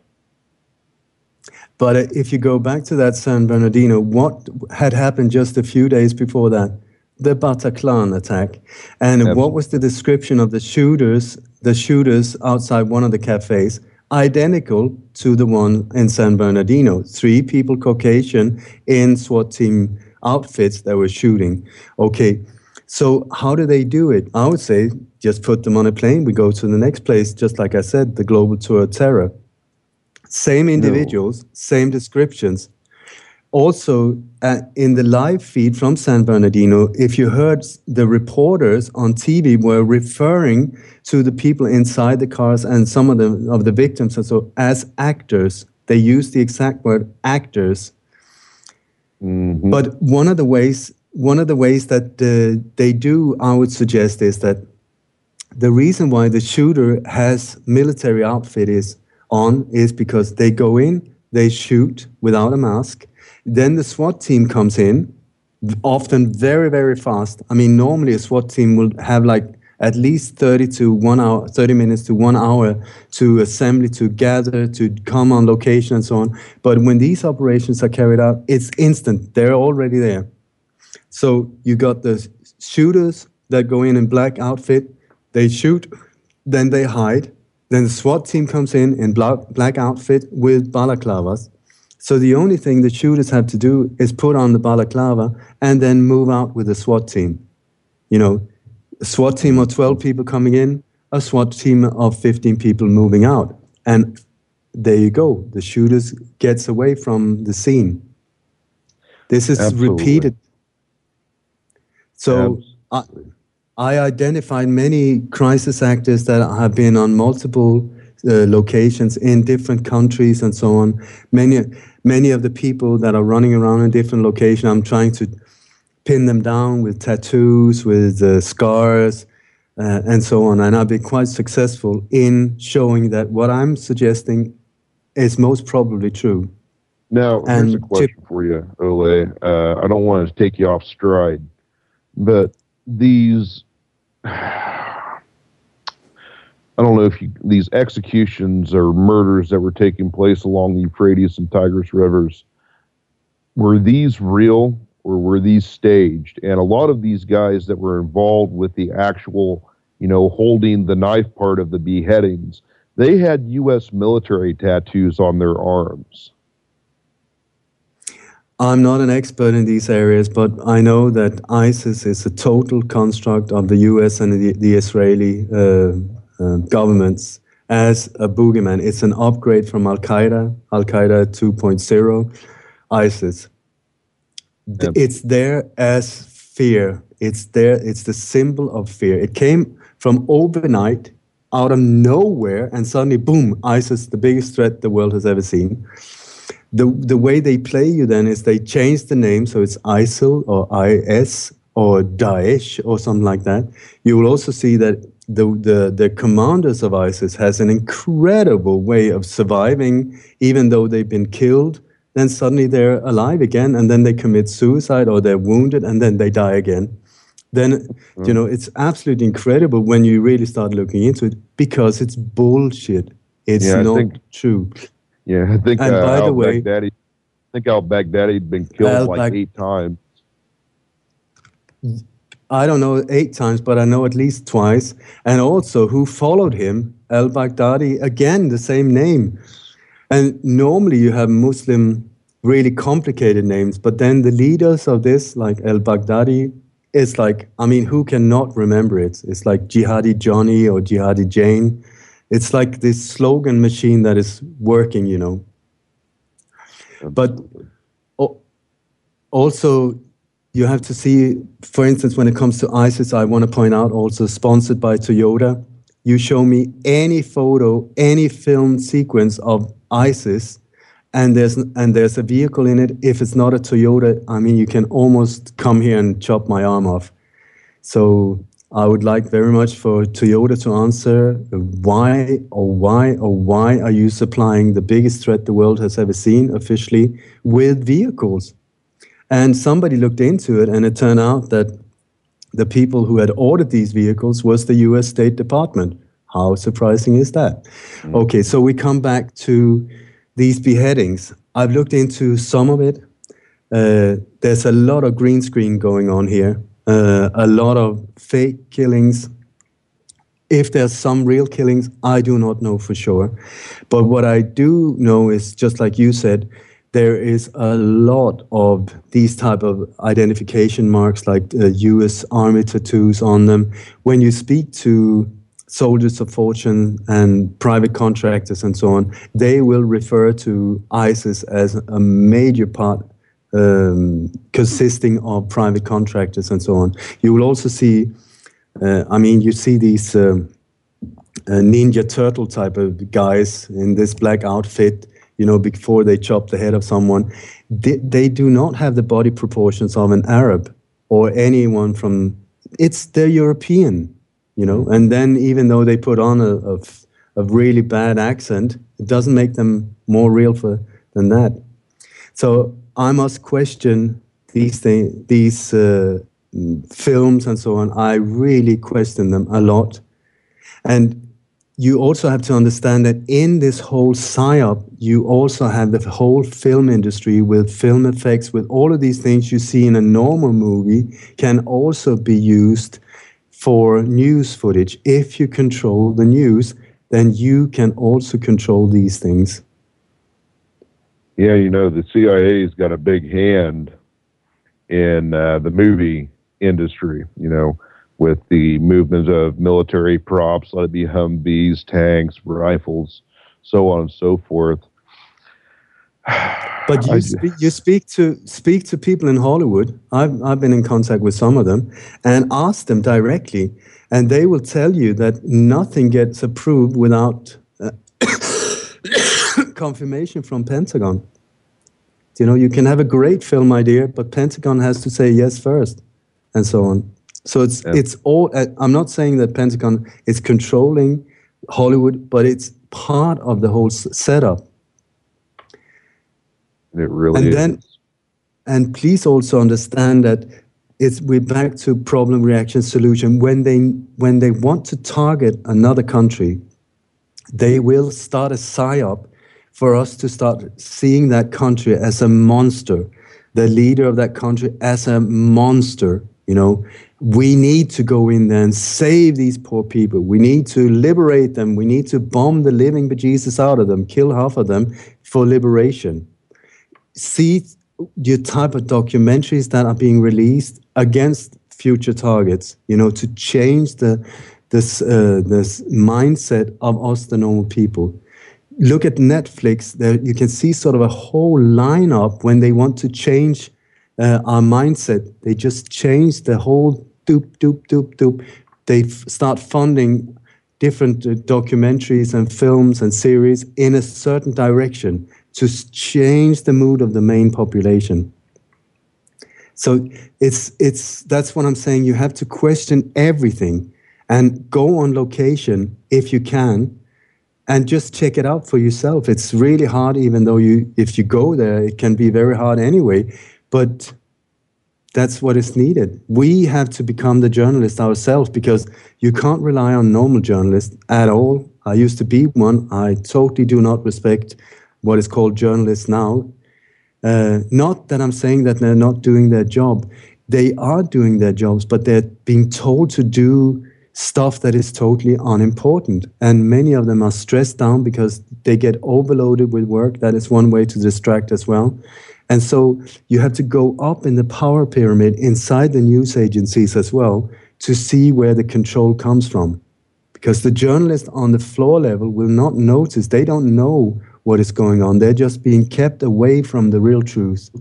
But uh, if you go back to that San Bernardino, what had happened just a few days before that? The Bataclan attack. And Absolutely. What was the description of the shooters, the shooters outside one of the cafes? Identical to the one in San Bernardino. Three people, Caucasian, in SWAT team outfits that were shooting. Okay, so how do they do it? I would say just put them on a plane. We go to the next place, just like I said, the Global Tour of Terror. Same individuals, no. Same descriptions. Also, uh, in the live feed from San Bernardino, if you heard the reporters on T V were referring to the people inside the cars and some of the of the victims and so as actors. They used the exact word actors. Mm-hmm. But one of the ways one of the ways that uh, they do, I would suggest, is that the reason why the shooter has military outfit is on is because they go in, they shoot without a mask. Then the SWAT team comes in, often very, very fast. I mean, normally a SWAT team will have like at least thirty to one hour, thirty minutes to one hour to assembly, to gather, to come on location and so on. But when these operations are carried out, it's instant. They're already there. So you got the shooters that go in in black outfit, they shoot, then they hide. Then the SWAT team comes in in black, black outfit with balaclavas. So the only thing the shooters have to do is put on the balaclava and then move out with the SWAT team. You know, a SWAT team of twelve people coming in, a SWAT team of fifteen people moving out. And there you go. The shooters gets away from the scene. This is Absolutely. repeated. So I, I identified many crisis actors that have been on multiple uh, locations in different countries and so on. Many, many of the people that are running around in different locations, I'm trying to pin them down with tattoos, with uh, scars, uh, and so on. And I've been quite successful in showing that what I'm suggesting is most probably true. Now, and here's a question Chip, for you, Ole. Uh, I don't want to take you off stride, but these, I don't know if you, these executions or murders that were taking place along the Euphrates and Tigris rivers, were these real or were these staged? And a lot of these guys that were involved with the actual, you know, holding the knife part of the beheadings, they had U S military tattoos on their arms. I'm not an expert in these areas, but I know that ISIS is a total construct of the U S and the, the Israeli uh, uh, governments as a boogeyman. It's an upgrade from Al-Qaeda, Al-Qaeda two point oh, ISIS. Yep. It's there as fear. It's there. It's the symbol of fear. It came from overnight, out of nowhere, and suddenly, boom, ISIS, the biggest threat the world has ever seen. The the way they play you then is they change the name, so it's ISIL or I S or Daesh or something like that. You will also see that the, the, the commanders of ISIS has an incredible way of surviving, even though they've been killed. Then suddenly they're alive again, and then they commit suicide or they're wounded, and then they die again. Then, mm. you know, it's absolutely incredible when you really start looking into it, because it's bullshit. It's yeah, not think- true. Yeah, I think and uh, by the way, Baghdadi, I think al-Baghdadi had been killed al- like eight times. I don't know eight times, but I know at least twice. And also, who followed him? Al-Baghdadi, again, the same name. And normally you have Muslim, really complicated names, but then the leaders of this, like Al-Baghdadi, is like, I mean, who cannot remember it? It's like Jihadi Johnny or Jihadi Jane. It's like this slogan machine that is working, you know. But also, you have to see, for instance, when it comes to ISIS, I want to point out also sponsored by Toyota. You show me any photo, any film sequence of ISIS, and there's and there's a vehicle in it. If it's not a Toyota, I mean, you can almost come here and chop my arm off. So I would like very much for Toyota to answer why or why or why are you supplying the biggest threat the world has ever seen officially with vehicles? And somebody looked into it, and it turned out that the people who had ordered these vehicles was the U S State Department. How surprising is that? Mm-hmm. Okay, so we come back to these beheadings. I've looked into some of it. Uh, there's a lot of green screen going on here, uh, a lot of fake killings. If there's some real killings, I do not know for sure. But what I do know is, just like you said, there is a lot of these type of identification marks, like uh, U S Army tattoos on them. When you speak to soldiers of fortune and private contractors and so on, they will refer to ISIS as a major part um, consisting of private contractors and so on. You will also see, uh, I mean, you see these um, uh, Ninja Turtle type of guys in this black outfit, you know, before they chop the head of someone. They, they do not have the body proportions of an Arab or anyone from, it's, they're European. You know, and then even though they put on a, a, a really bad accent, it doesn't make them more real for, than that. So I must question these things, these uh, films and so on. I really question them a lot. And you also have to understand that in this whole psyop, you also have the whole film industry with film effects, with all of these things you see in a normal movie can also be used for news footage. If you control the news, then you can also control these things. Yeah, you know, the C I A's got a big hand in uh, the movie industry, you know, with the movement of military props, let it be Humvees, tanks, rifles, so on and so forth. But you speak, you speak to speak to people in Hollywood. I've I've been in contact with some of them and asked them directly, and they will tell you that nothing gets approved without uh, confirmation from Pentagon. You know, you can have a great film idea, but Pentagon has to say yes first, and so on. So it's yeah. it's all. Uh, I'm not saying that Pentagon is controlling Hollywood, but it's part of the whole s- setup. It really and is. Then, and please also understand that it's we're back to problem, reaction, solution. When they when they want to target another country, they will start a psyop for us to start seeing that country as a monster, the leader of that country as a monster. You know, we need to go in there and save these poor people. We need to liberate them. We need to bomb the living bejesus out of them, kill half of them for liberation. See the type of documentaries that are being released against future targets, you know, to change the this uh, this mindset of us, the normal people. Look at Netflix. There you can see sort of a whole lineup when they want to change uh, our mindset. They just change the whole doop, doop, doop, doop. They f- start funding different uh, documentaries and films and series in a certain direction to change the mood of the main population. So it's it's that's what I'm saying. You have to question everything and go on location if you can and just check it out for yourself. It's really hard, even though you if you go there, it can be very hard anyway. But that's what is needed. We have to become the journalist ourselves because you can't rely on normal journalists at all. I used to be one. I totally do not respect what is called journalists now. Uh, not that I'm saying that they're not doing their job. They are doing their jobs, but they're being told to do stuff that is totally unimportant. And many of them are stressed down because they get overloaded with work. That is one way to distract as well. And so you have to go up in the power pyramid inside the news agencies as well to see where the control comes from. Because the journalists on the floor level will not notice. They don't know what is going on. They're just being kept away from the real truth.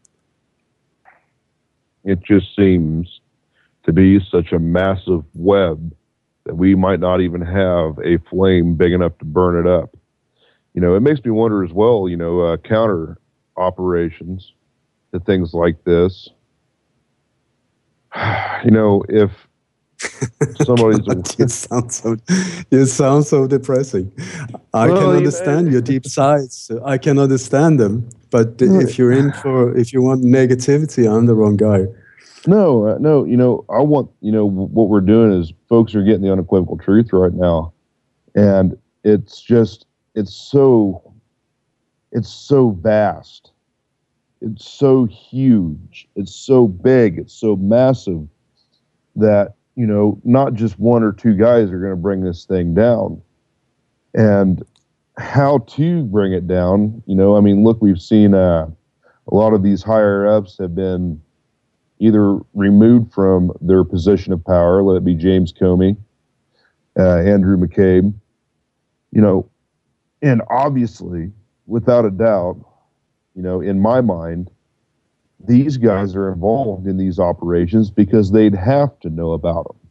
It just seems to be such a massive web that we might not even have a flame big enough to burn it up. You know, it makes me wonder as well, you know, uh, counter operations to things like this. You know, if Somebody's. God, you sound so. You sound so depressing. I Well, can you understand know- your deep sides. I can understand them. But if you're in for, if you want negativity, I'm the wrong guy. No, uh, no. You know, I want. You know, what we're doing is folks are getting the unequivocal truth right now, and it's just, it's so, it's so vast, it's so huge, it's so big, it's so massive that, you know, not just one or two guys are going to bring this thing down. And how to bring it down, you know, I mean, look, we've seen uh, a lot of these higher ups have been either removed from their position of power, let it be James Comey, uh, Andrew McCabe, you know, and obviously, without a doubt, you know, in my mind, these guys are involved in these operations because they'd have to know about them.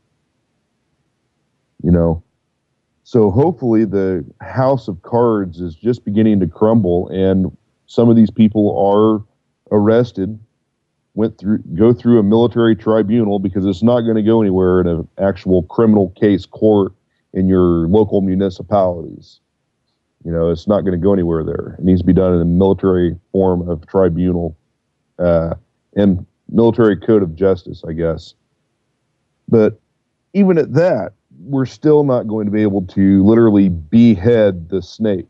You know, so hopefully the house of cards is just beginning to crumble, and some of these people are arrested, went through, go through a military tribunal, because it's not going to go anywhere in an actual criminal case court in your local municipalities. You know, it's not going to go anywhere there. It needs to be done in a military form of tribunal uh, and military code of justice, I guess. But even at that, we're still not going to be able to literally behead the snake,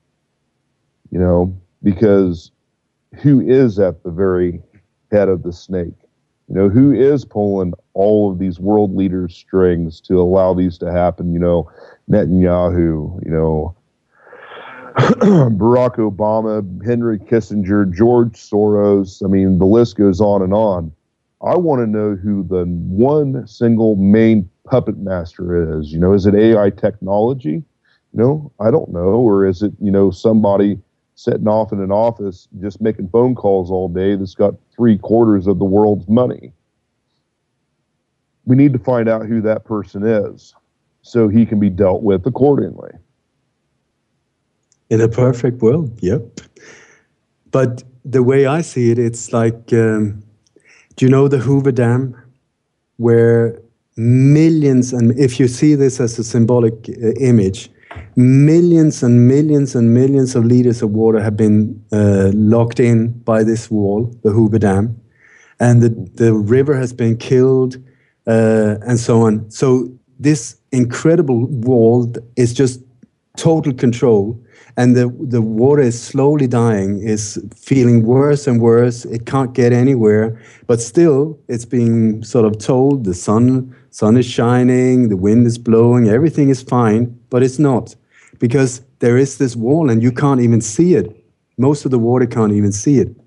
you know, because who is at the very head of the snake? You know, who is pulling all of these world leaders' strings to allow these to happen? You know, Netanyahu, you know, Barack Obama, Henry Kissinger, George Soros. I mean, the list goes on and on. I want to know who the one single main puppet master is. You know, is it A I technology? You know, I don't know. Or is it, you know, somebody sitting off in an office just making phone calls all day that's got three quarters of the world's money? We need to find out who that person is so he can be dealt with accordingly. In a perfect world, yep. But the way I see it, it's like, um, do you know the Hoover Dam? Where millions, and if you see this as a symbolic uh, image, millions and millions and millions of liters of water have been uh, locked in by this wall, the Hoover Dam, and the, the river has been killed, uh, and so on. So this incredible wall is just total control, and the, the water is slowly dying, is feeling worse and worse. It can't get anywhere, but still it's being sort of told the sun, sun is shining, the wind is blowing, everything is fine, but it's not, because there is this wall and you can't even see it. Most of the water can't even see it.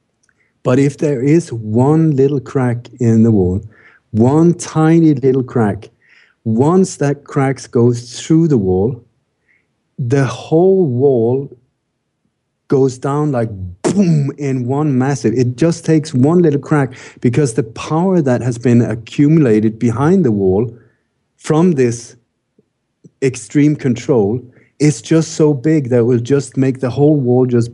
But if there is one little crack in the wall, one tiny little crack, once that crack goes through the wall, the whole wall goes down like boom in one massive. It just takes one little crack, because the power that has been accumulated behind the wall from this extreme control is just so big that it will just make the whole wall just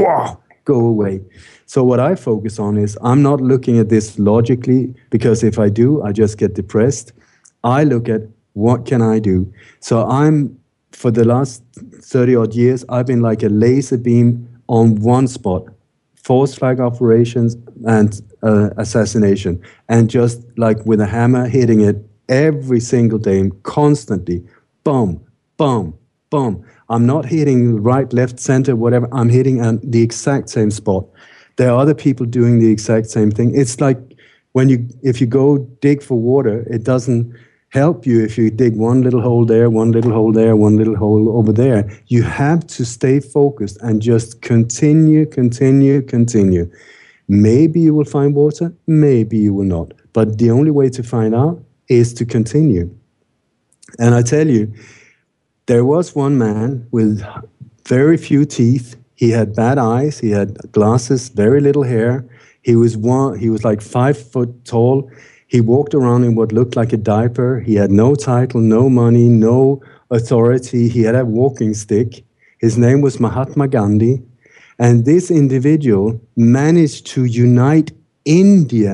go away. So what I focus on is, I'm not looking at this logically, because if I do, I just get depressed. I look at, what can I do? So I'm, for the last thirty odd years, I've been like a laser beam on one spot, false flag operations and uh, assassination, and just like with a hammer hitting it every single day, constantly, boom, boom, boom. I'm not hitting right, left, center, whatever. I'm hitting at the exact same spot. There are other people doing the exact same thing. It's like when you, if you go dig for water, it doesn't help you if you dig one little hole there, one little hole there, one little hole over there. You have to stay focused and just continue, continue, continue. Maybe you will find water, maybe you will not. But the only way to find out is to continue. And I tell you, there was one man with very few teeth. He had bad eyes, he had glasses, very little hair. He was one, he was like five foot tall. He walked around in what looked like a diaper. He had no title, no money, no authority. He had a walking stick. His name was Mahatma Gandhi. And this individual managed to unite India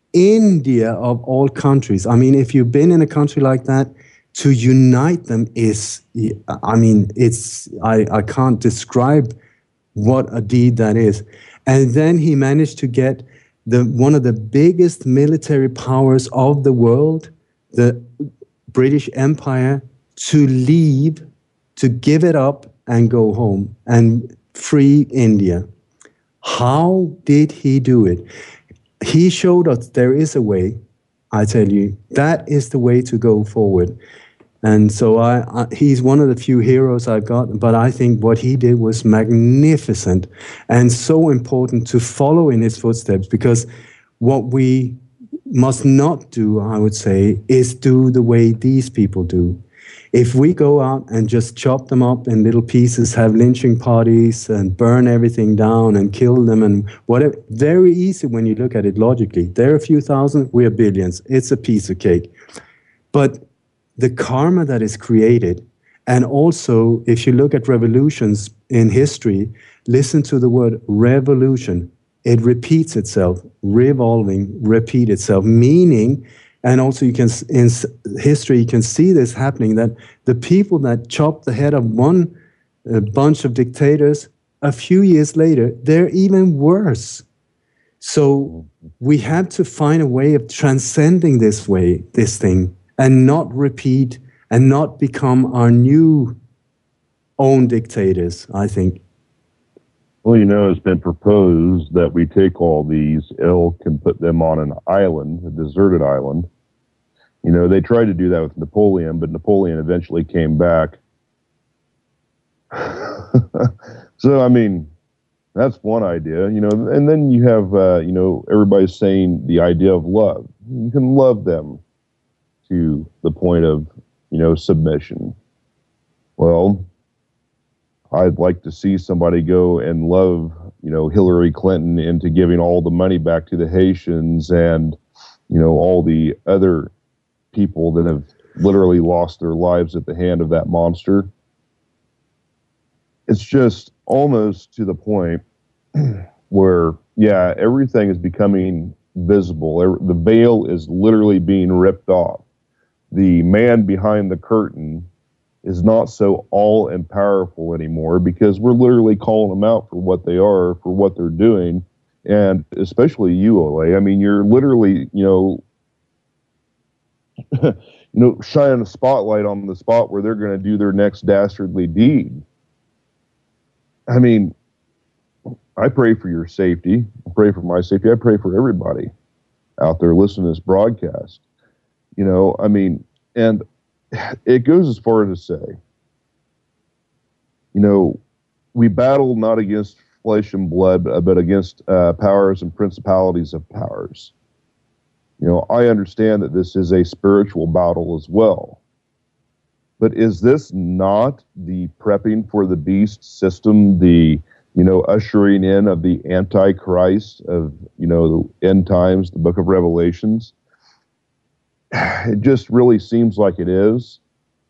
India of all countries. I mean, if you've been in a country like that, to unite them is, I mean, it's, I, I can't describe what a deed that is. And then he managed to get the one of the biggest military powers of the world, the British Empire, to leave, to give it up and go home and free India. How did he do it? He showed us there is a way. I tell you, that is the way to go forward. And so I, I, he's one of the few heroes I've got, but I think what he did was magnificent and so important to follow in his footsteps, because what we must not do, I would say, is do the way these people do. If we go out and just chop them up in little pieces, have lynching parties and burn everything down and kill them and whatever, very easy when you look at it logically. They're a few thousand, we're billions. It's a piece of cake. But the karma that is created, and also if you look at revolutions in history, listen to the word revolution. It repeats itself, revolving, repeat itself, meaning, and also you can, in history, you can see this happening, that the people that chop the head of one uh, bunch of dictators, a few years later, they're even worse. So we have to find a way of transcending this way, this thing, and not repeat and not become our new own dictators, I think. Well, you know, it's been proposed that we take all these ilk and put them on an island, a deserted island. You know, they tried to do that with Napoleon, but Napoleon eventually came back. So, I mean, that's one idea, you know, and then you have, uh, you know, everybody's saying the idea of love. You can love them to the point of, you know, submission. Well, I'd like to see somebody go and love, you know, Hillary Clinton into giving all the money back to the Haitians and, you know, all the other people that have literally lost their lives at the hand of that monster. It's just almost to the point where, yeah, everything is becoming visible. The veil is literally being ripped off. The man behind the curtain is not so all and powerful anymore, because we're literally calling them out for what they are, for what they're doing. And especially you, Ole. I mean, you're literally, you know, you know, shining a spotlight on the spot where they're going to do their next dastardly deed. I mean, I pray for your safety. I pray for my safety. I pray for everybody out there listening to this broadcast. You know, I mean, and it goes as far as to say, you know, we battle not against flesh and blood, but against uh, powers and principalities of powers. You know, I understand that this is a spiritual battle as well. But is this not the prepping for the beast system, the, you know, ushering in of the Antichrist of, you know, the end times, the book of Revelations? It just really seems like it is.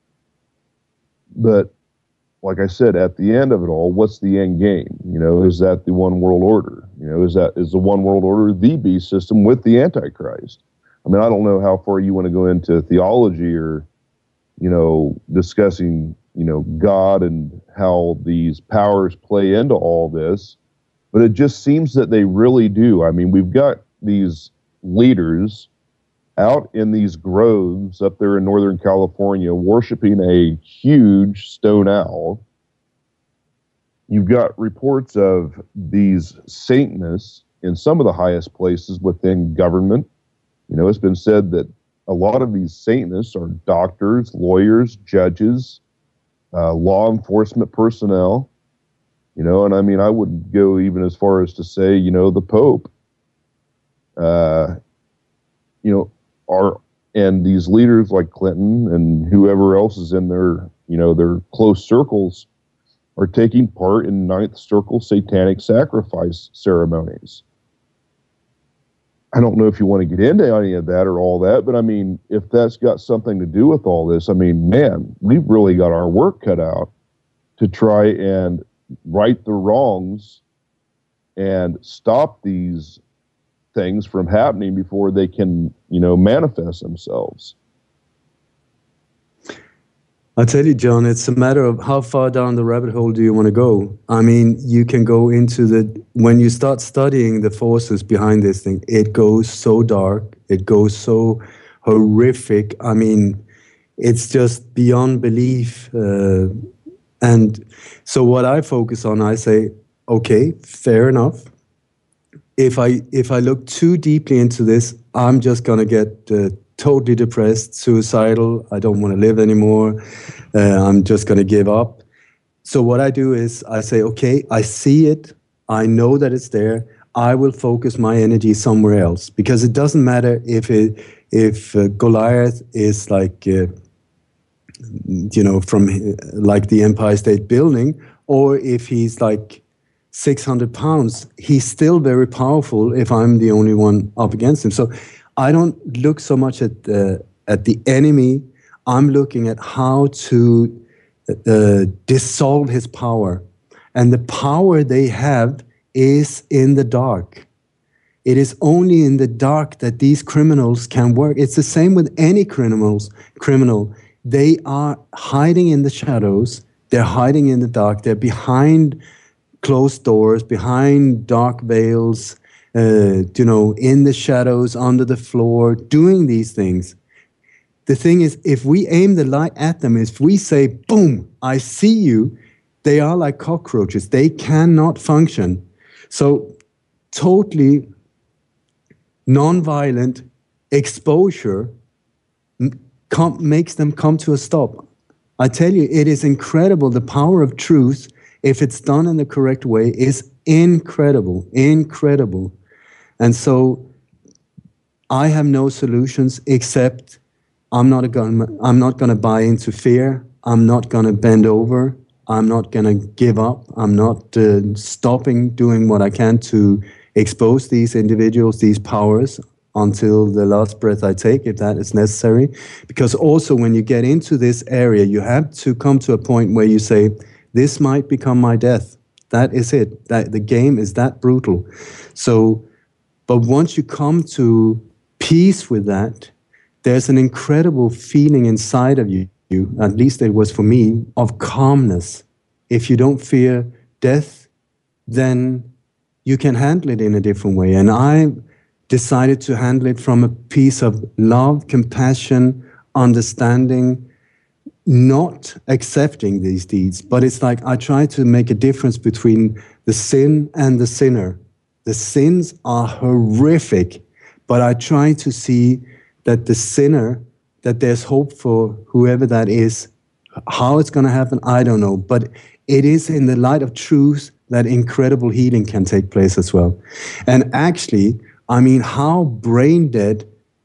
But like I said, at the end of it all, what's the end game? You know, is that the one world order? You know, is that is the one world order the beast system with the Antichrist? I mean, I don't know how far you want to go into theology or, you know, discussing, you know, God and how these powers play into all this, but it just seems that they really do. I mean, we've got these leaders out in these groves up there in Northern California worshiping a huge stone owl. You've got reports of these Satanists in some of the highest places within government. You know, it's been said that a lot of these Satanists are doctors, lawyers, judges, uh, law enforcement personnel. You know, and I mean, I wouldn't go even as far as to say, you know, the Pope, uh, you know, are, and these leaders like Clinton and whoever else is in their, you know, their close circles are taking part in ninth circle satanic sacrifice ceremonies. I don't know if you want to get into any of that or all that, but I mean, if that's got something to do with all this, I mean, man, we've really got our work cut out to try and right the wrongs and stop these things from happening before they can, you know, manifest themselves. I tell you, John, it's a matter of how far down the rabbit hole do you want to go. I mean, you can go into the, when you start studying the forces behind this thing, it goes so dark, it goes so horrific. I mean, it's just beyond belief. Uh, and so what I focus on, I say, okay, fair enough. If I if I look too deeply into this, I'm just going to get uh, totally depressed, suicidal. I don't want to live anymore. Uh, I'm just going to give up. So what I do is I say, okay, I see it. I know that it's there. I will focus my energy somewhere else, because it doesn't matter if it, if uh, Goliath is like, uh, you know, from uh, like the Empire State Building, or if he's like six hundred pounds, he's still very powerful if I'm the only one up against him. So I don't look so much at the, at the enemy. I'm looking at how to uh, dissolve his power. And the power they have is in the dark. It is only in the dark that these criminals can work. It's the same with any criminals. Criminal. They are hiding in the shadows. They're hiding in the dark. They're behind closed doors, behind dark veils, uh, you know, in the shadows, under the floor, doing these things. The thing is, if we aim the light at them, if we say, boom, I see you, they are like cockroaches. They cannot function. So totally non-violent exposure com- makes them come to a stop. I tell you, it is incredible. The power of truth, if it's done in the correct way, is incredible, incredible. And so I have no solutions except I'm not going I'm not going to buy into fear. I'm not going to bend over. I'm not going to give up. I'm not uh, stopping doing what I can to expose these individuals, these powers, until the last breath I take, if that is necessary. Because also when you get into this area, you have to come to a point where you say, this might become my death. That is it. That the game is that brutal. So, but once you come to peace with that, there's an incredible feeling inside of you, at least it was for me, of calmness. If you don't fear death, then you can handle it in a different way. And I decided to handle it from a piece of love, compassion, understanding, not accepting these deeds. But it's like I try to make a difference between the sin and the sinner. The sins are horrific, but I try to see that the sinner, that there's hope for whoever that is. How it's going to happen, I don't know. But it is in the light of truth that incredible healing can take place as well. And actually, I mean, how brain dead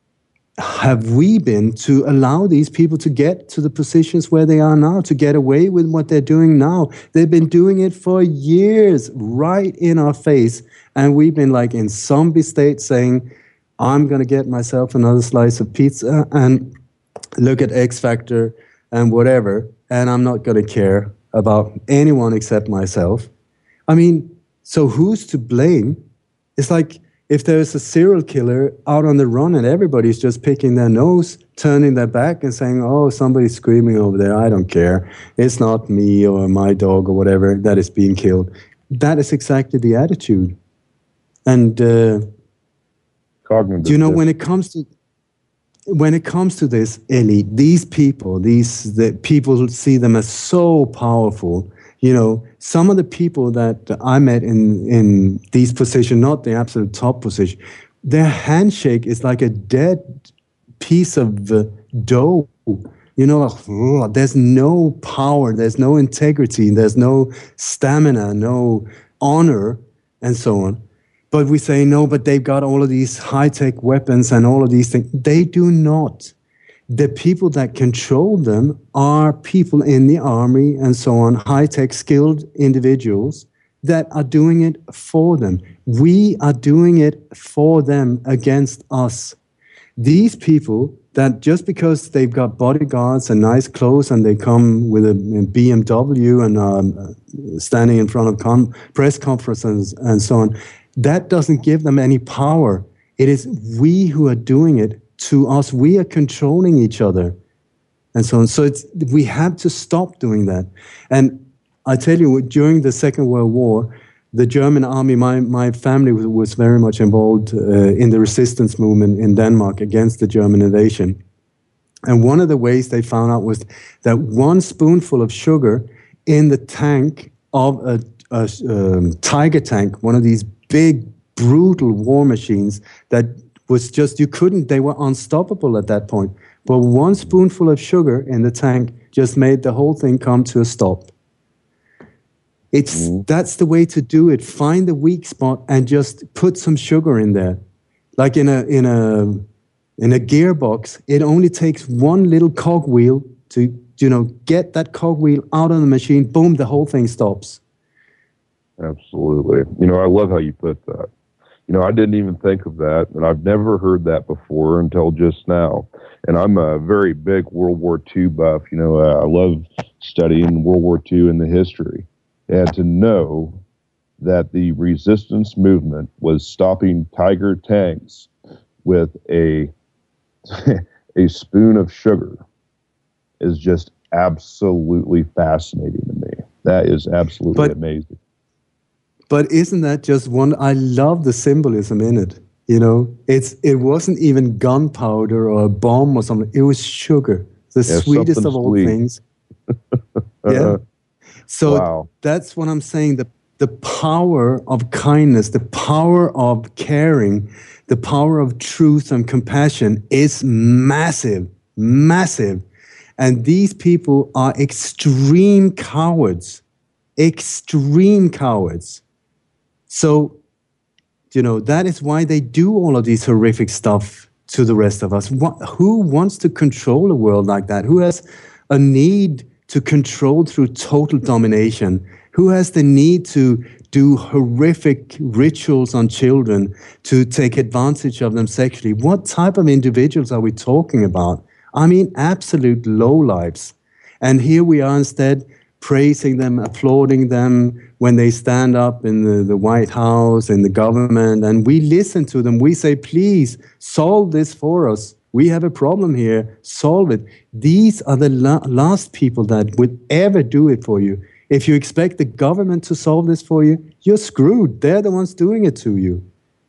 have we been to allow these people to get to the positions where they are now, to get away with what they're doing now? They've been doing it for years, right in our face. And we've been like in zombie state saying, I'm going to get myself another slice of pizza and look at X Factor and whatever, and I'm not going to care about anyone except myself. I mean, so who's to blame? It's like if there's a serial killer out on the run and everybody's just picking their nose, turning their back and saying, oh, somebody's screaming over there, I don't care. It's not me or my dog or whatever that is being killed. That is exactly the attitude. And uh, Cognitive. you know, when it comes to when it comes to this elite, these people, these the people see them as so powerful. You know, some of the people that I met in in these positions, not the absolute top position, their handshake is like a dead piece of uh, dough. You know, like, there's no power, there's no integrity, there's no stamina, no honor, and so on. But we say, no, but they've got all of these high-tech weapons and all of these things. They do not. The people that control them are people in the army and so on, high-tech skilled individuals that are doing it for them. We are doing it for them against us. These people that just because they've got bodyguards and nice clothes and they come with a B M W and um, standing in front of com- press conferences and so on, that doesn't give them any power. It is we who are doing it to us. We are controlling each other and so on. So it's, we have to stop doing that. And I tell you, during the Second World War, the German army, my, my family was, was very much involved uh, in the resistance movement in Denmark against the German invasion. And one of the ways they found out was that one spoonful of sugar in the tank of a, a um, Tiger tank, one of these big, brutal war machines that was just, you couldn't, they were unstoppable at that point. But one spoonful of sugar in the tank just made the whole thing come to a stop. It's, mm-hmm. That's the way to do it. Find the weak spot and just put some sugar in there. Like in a, in a, in a gearbox, it only takes one little cogwheel to, you know, get that cogwheel out of the machine. Boom, the whole thing stops. Absolutely. You know, I love how you put that. You know, I didn't even think of that, and I've never heard that before until just now. And I'm a very big World War Two buff. You know, uh, I love studying World War Two and the history. And to know that the resistance movement was stopping Tiger tanks with a a spoon of sugar is just absolutely fascinating to me. That is absolutely but, amazing. But isn't that just one? I love the symbolism in it. You know, it's it wasn't even gunpowder or a bomb or something. It was sugar, the yeah, sweetest of all sweet. things. Yeah. So wow. That's what I'm saying. The the power of kindness, the power of caring, the power of truth and compassion is massive, massive. And these people are extreme cowards, extreme cowards. So, you know, that is why they do all of these horrific stuff to the rest of us. What, who wants to control a world like that? Who has a need to control through total domination? Who has the need to do horrific rituals on children to take advantage of them sexually? What type of individuals are we talking about? I mean, absolute lowlifes. And here we are instead praising them, applauding them when they stand up in the, the White House, in the government, and we listen to them. We say, please, solve this for us. We have a problem here. Solve it. These are the la- last people that would ever do it for you. If you expect the government to solve this for you, you're screwed. They're the ones doing it to you.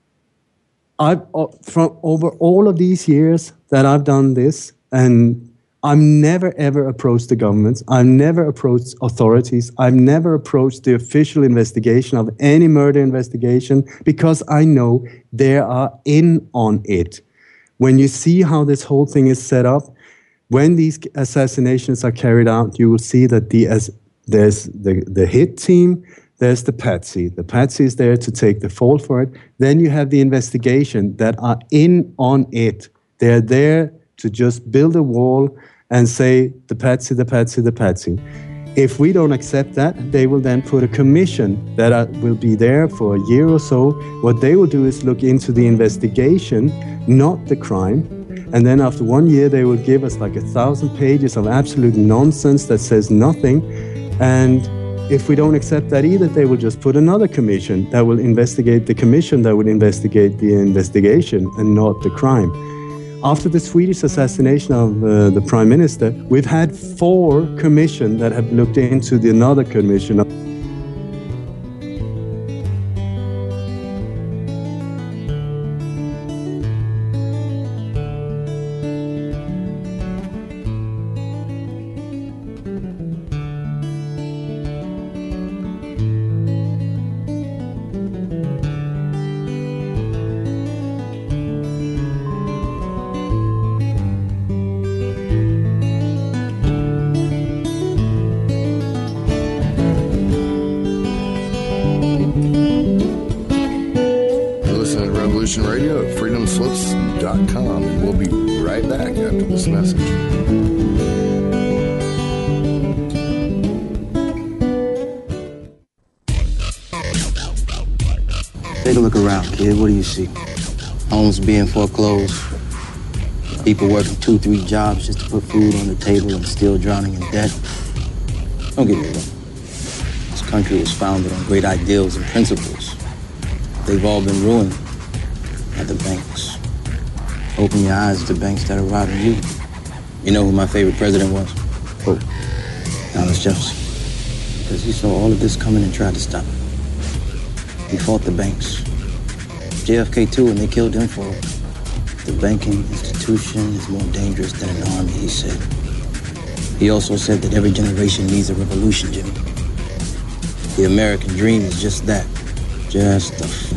I've uh, from over all of these years that I've done this, and I've never, ever approached the government. I've never approached authorities. I've never approached the official investigation of any murder investigation because I know they are in on it. When you see how this whole thing is set up, when these assassinations are carried out, you will see that the as there's the, the hit team, there's the patsy. The patsy is there to take the fall for it. Then you have the investigation that are in on it. They're there to just build a wall and say, the patsy, the patsy, the patsy. If we don't accept that, they will then put a commission that are, will be there for a year or so. What they will do is look into the investigation, not the crime. And then after one year, they will give us like a thousand pages of absolute nonsense that says nothing. And if we don't accept that either, they will just put another commission that will investigate the commission that will investigate the investigation and not the crime. After the Swedish assassination of uh, the Prime Minister, we've had four commissions that have looked into the another commission. Radio at freedom slips dot com, and we'll be right back after this message. Take a look around, kid. What do you see? Homes being foreclosed, people working two, three jobs just to put food on the table and still drowning in debt. Don't get me wrong. This country was founded on great ideals and principles. They've all been ruined. not the banks. Open your eyes to banks that are robbing you. You know who my favorite president was? Who? Thomas Jefferson. Because he saw all of this coming and tried to stop it. He fought the banks. J F K too, and they killed him for it. The banking institution is more dangerous than an army, he said. He also said that every generation needs a revolution, Jimmy. The American dream is just that. Just a